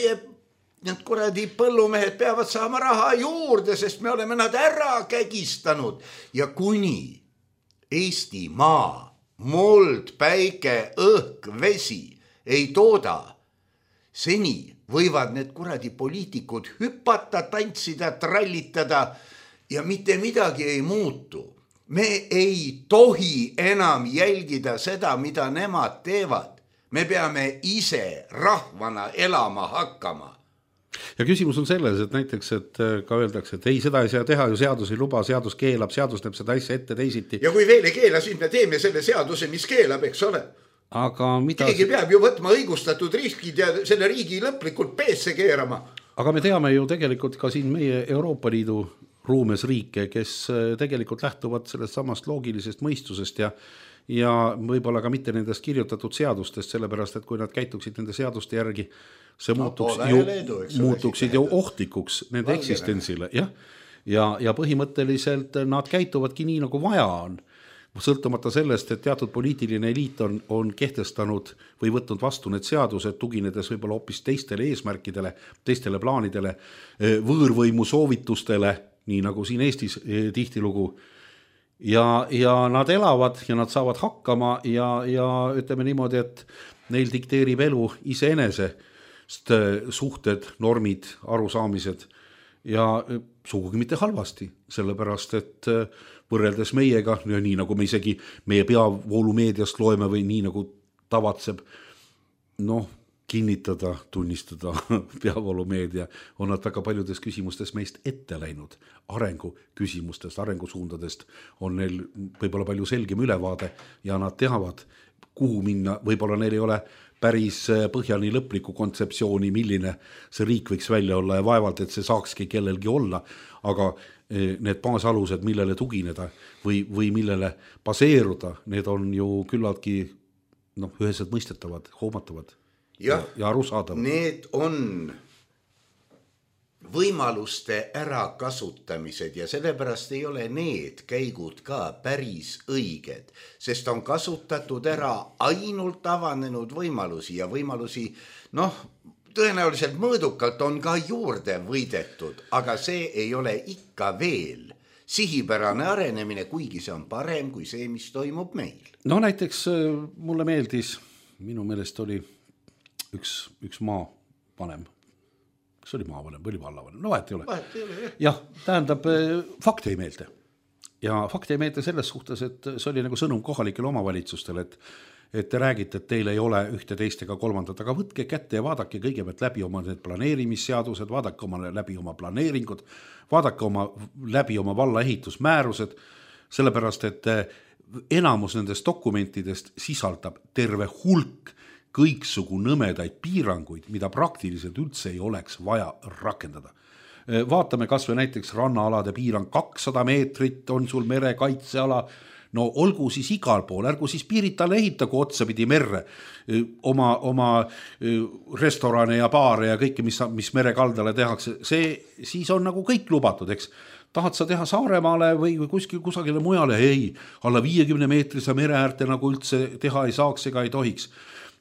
Need kuradi põllumehed peavad saama raha juurde, sest me oleme nad ära kägistanud. Ja kuni Eesti maa, mold, päike, õhk, vesi ei tooda, seni võivad need kuradi poliitikud hüpata, tantsida, trallitada ja mitte midagi ei muutu. Me ei tohi enam jälgida seda, mida nemad teevad. Me peame ise rahvana elama hakkama. Ja küsimus on selles, et näiteks, et ka öeldakse, et ei, seda ei saa teha, ju seadus ei luba, seadus keelab, seadus teeb seda asja ette teisiti. Ja kui veel ei keela, siis me teeme selle seaduse, mis keelab, eks ole. Aga mida... Keegi peab ju võtma õigustatud riskid ja selle riigi lõplikult peesse keerama. Aga me teame ju tegelikult ka siin meie Euroopa Liidu ruumes riike, kes tegelikult lähtuvad sellest samast loogilisest mõistusest ja võib-olla ka mitte nendest kirjutatud seadustest, sellepärast, et kui nad käituksid nende seaduste järgi, see muutuksid ju ohtlikuks nende eksistentsile. Ja põhimõtteliselt nad käituvadki nii, nagu vaja on. Sõltumata sellest, et teatud poliitiline eliit on kehtestanud või võtnud vastu need seadused, tuginedes võib-olla hoopis teistele eesmärkidele, teistele plaanidele, võõrvõimu soovitustele, nii nagu siin Eestis tihtilugu. Ja nad elavad ja nad saavad hakkama ja ütleme niimoodi, et neil dikteerib elu iseenese suhted, normid, arusaamised ja sugugi mitte halvasti, sellepärast, et võrreldes meiega, nii nagu me isegi meie peavoolumeediast loeme või nii nagu tavatseb, kinnitada, tunnistada peavoolumeedia, on nad väga paljudes küsimustes meist ette läinud. Arengu küsimustest, arengusuundadest on neil võib-olla palju selgem ülevaade ja nad teavad, kuhu minna, võib-olla neil ei ole päris põhjani lõpliku kontseptsiooni, milline see riik võiks välja olla ja vaevalt, et see saakski kellelgi olla, aga need baasalused, millele tugineda või millele baseeruda, need on ju küllaltki üheselt mõistetavad, hoomatavad ja arusaadavad. Need on võimaluste ärakasutamised ja sellepärast ei ole need käigud ka päris õiged, sest on kasutatud ära ainult avanenud võimalusi ja võimalusi, tõenäoliselt mõõdukalt on ka juurde võidetud, aga see ei ole ikka veel sihipärane arenemine, kuigi see on parem kui see, mis toimub meil. Näiteks mulle meeldis, minu meelest oli üks maavanem, kas oli maavanem või oli vallavanem, vahet ei ole. Jah, tähendab, fakti ei meelde. Ja fakti ei meelde selles suhtes, et see oli nagu sõnum kohalikele omavalitsustele, et te räägite, et teil ei ole ühte, teist ega kolmandat, aga võtke kätte ja vaadake kõigepealt läbi oma need planeerimisseadused, vaadake läbi oma planeeringud, vaadake läbi oma valla ehitusmäärused, sellepärast, et enamus nendest dokumentidest sisaldab terve hulk kõiksugu nõmedaid piiranguid, mida praktiliselt üldse ei oleks vaja rakendada. Vaatame kas või näiteks rannaalade piirang 200 meetrit on sul merekaitseala, olgu siis igal pool, ärgu siis piiritale ehitagu otsapidi merre, oma restorane ja baare ja kõike, mis merekaldale tehakse, see siis on nagu kõik lubatud, eks. Tahad sa teha Saaremaale või kusagile mujale? Ei, alla 50 meetrise mereäärte nagu üldse teha ei saaks ega ei tohiks.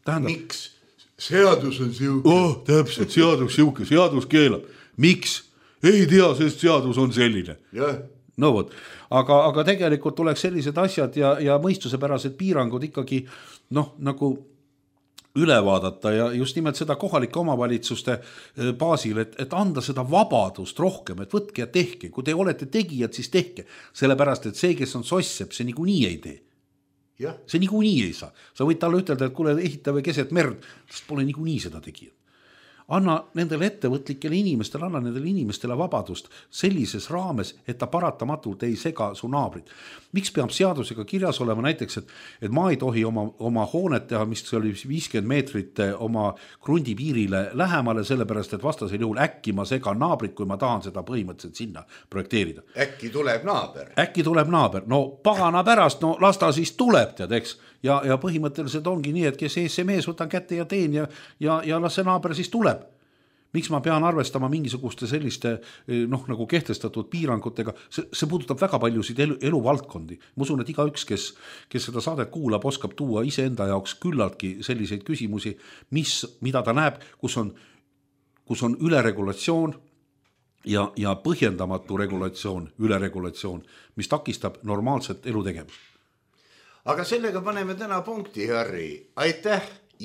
Miks? Seadus on siuke. Täpselt, seadus keelab. Miks? ei tea, sest seadus on selline. Jah. No võt, aga tegelikult tuleks sellised asjad ja mõistusepärased piirangud ikkagi nagu üle vaadata ja just nimelt seda kohalike omavalitsuste baasil, et anda seda vabadust rohkem, et võtke ja tehke, kui te olete tegijad, siis tehke, sellepärast, et see, kes on sossep, see niikuinii ei tee. Ja. See niikuinii ei saa. Sa võid talle ütelda, et kuule, ehita või keset merd, sest pole niikuinii seda tegijad. Anna nendele ettevõtlikele inimestele, anna nendele inimestele vabadust sellises raames, et ta paratamatult ei sega su naabrid. Miks peab seadusega kirjas olema näiteks, et ma ei tohi oma hoonet teha, mis oli 50 meetrit oma krundipiirile lähemale, sellepärast, et vastasel juhul äkki ma segan naabrit, kui ma tahan seda põhimõtteliselt sinna projekteerida. Äkki tuleb naaber. No pagana pärast, las ta siis tuleb, tead, eks. Ja põhimõtteliselt ongi nii, et kes ees see mees võtan kätte ja teen ja las see naaber siis tuleb. Miks ma pean arvestama mingisuguste selliste nagu kehtestatud piirangutega, see puudutab väga paljusid eluvaldkondi. Ma usun, et igaüks, kes seda saadet kuulab, oskab tuua iseenda jaoks küllaltki selliseid küsimusi, mida ta näeb, kus on üleregulatsioon ja põhjendamatu regulatsioon, üleregulatsioon, mis takistab normaalset elutegevust. Aga sellega paneme täna punkti, Harri. Aitäh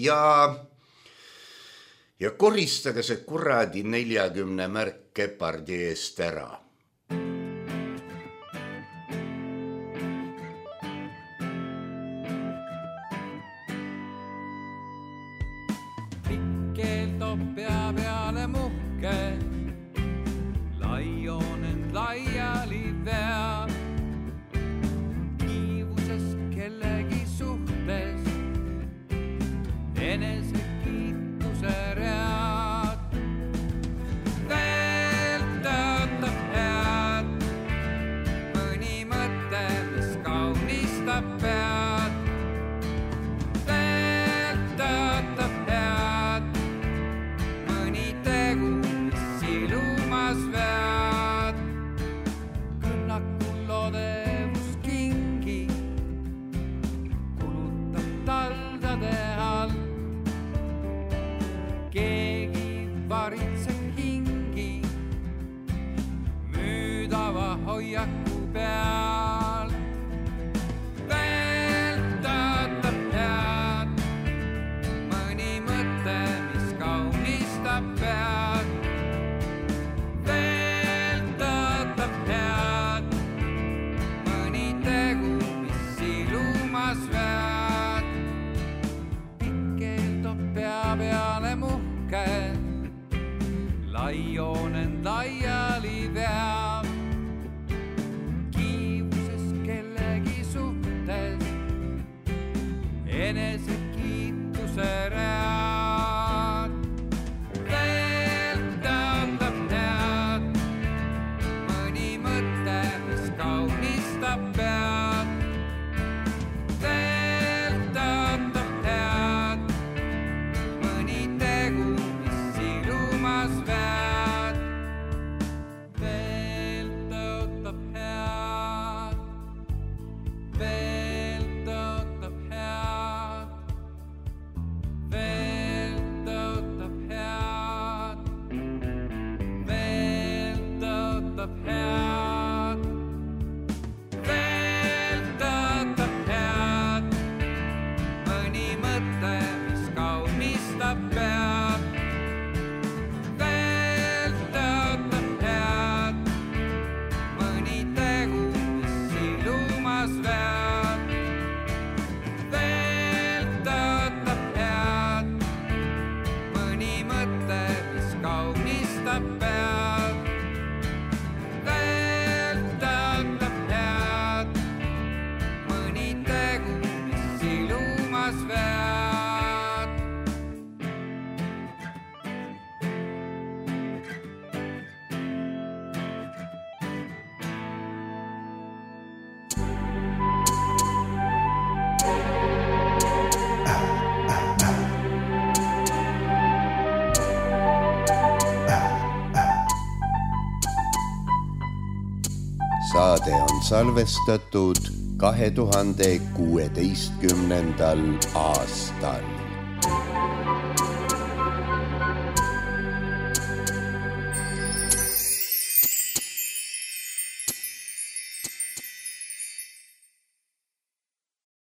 ja koristage see kuradi 40 märk kepardi eest ära. Pikkel toob pea peale muhke, laion end laiali veab. Kiivuses kellegi suhtes enese kiituse read. Veel töötab head, mõni mõte, mis kaunistab pead. Veel töötab head, mõni tegu, mis ilumas vead. Kõnnakul loodevus kingi, kulutab taldade all. Keegi varitseb hingi, müüdava hoiaku peal. Veel töötab head, mõni mõte, mis kaunistab pead. Veel töötab head, mõni tegu, mis ilumas vead. Pikkel toob pea peale muhke, laion end laiali veab. Kiivuses kellegi suhtes enese kiituse read. Veel töötab head, mõni mõte, mis kaunistab pead. Veel töötab head, mõni tegu, mis ilumas vead. Veel töötab head, veel töötab head, veel töötab head, veel töötab head, veel töötab head, mõni mõte, mis kaunistab pead. Veel töötab head, mõni tegu, mis ilumas vead. Veel töötab head, mõni mõte, mis kaunistab pead. Veel töötab head, mõni tegu, mis ilumas vead. Saade on salvestatud 2016. aastal.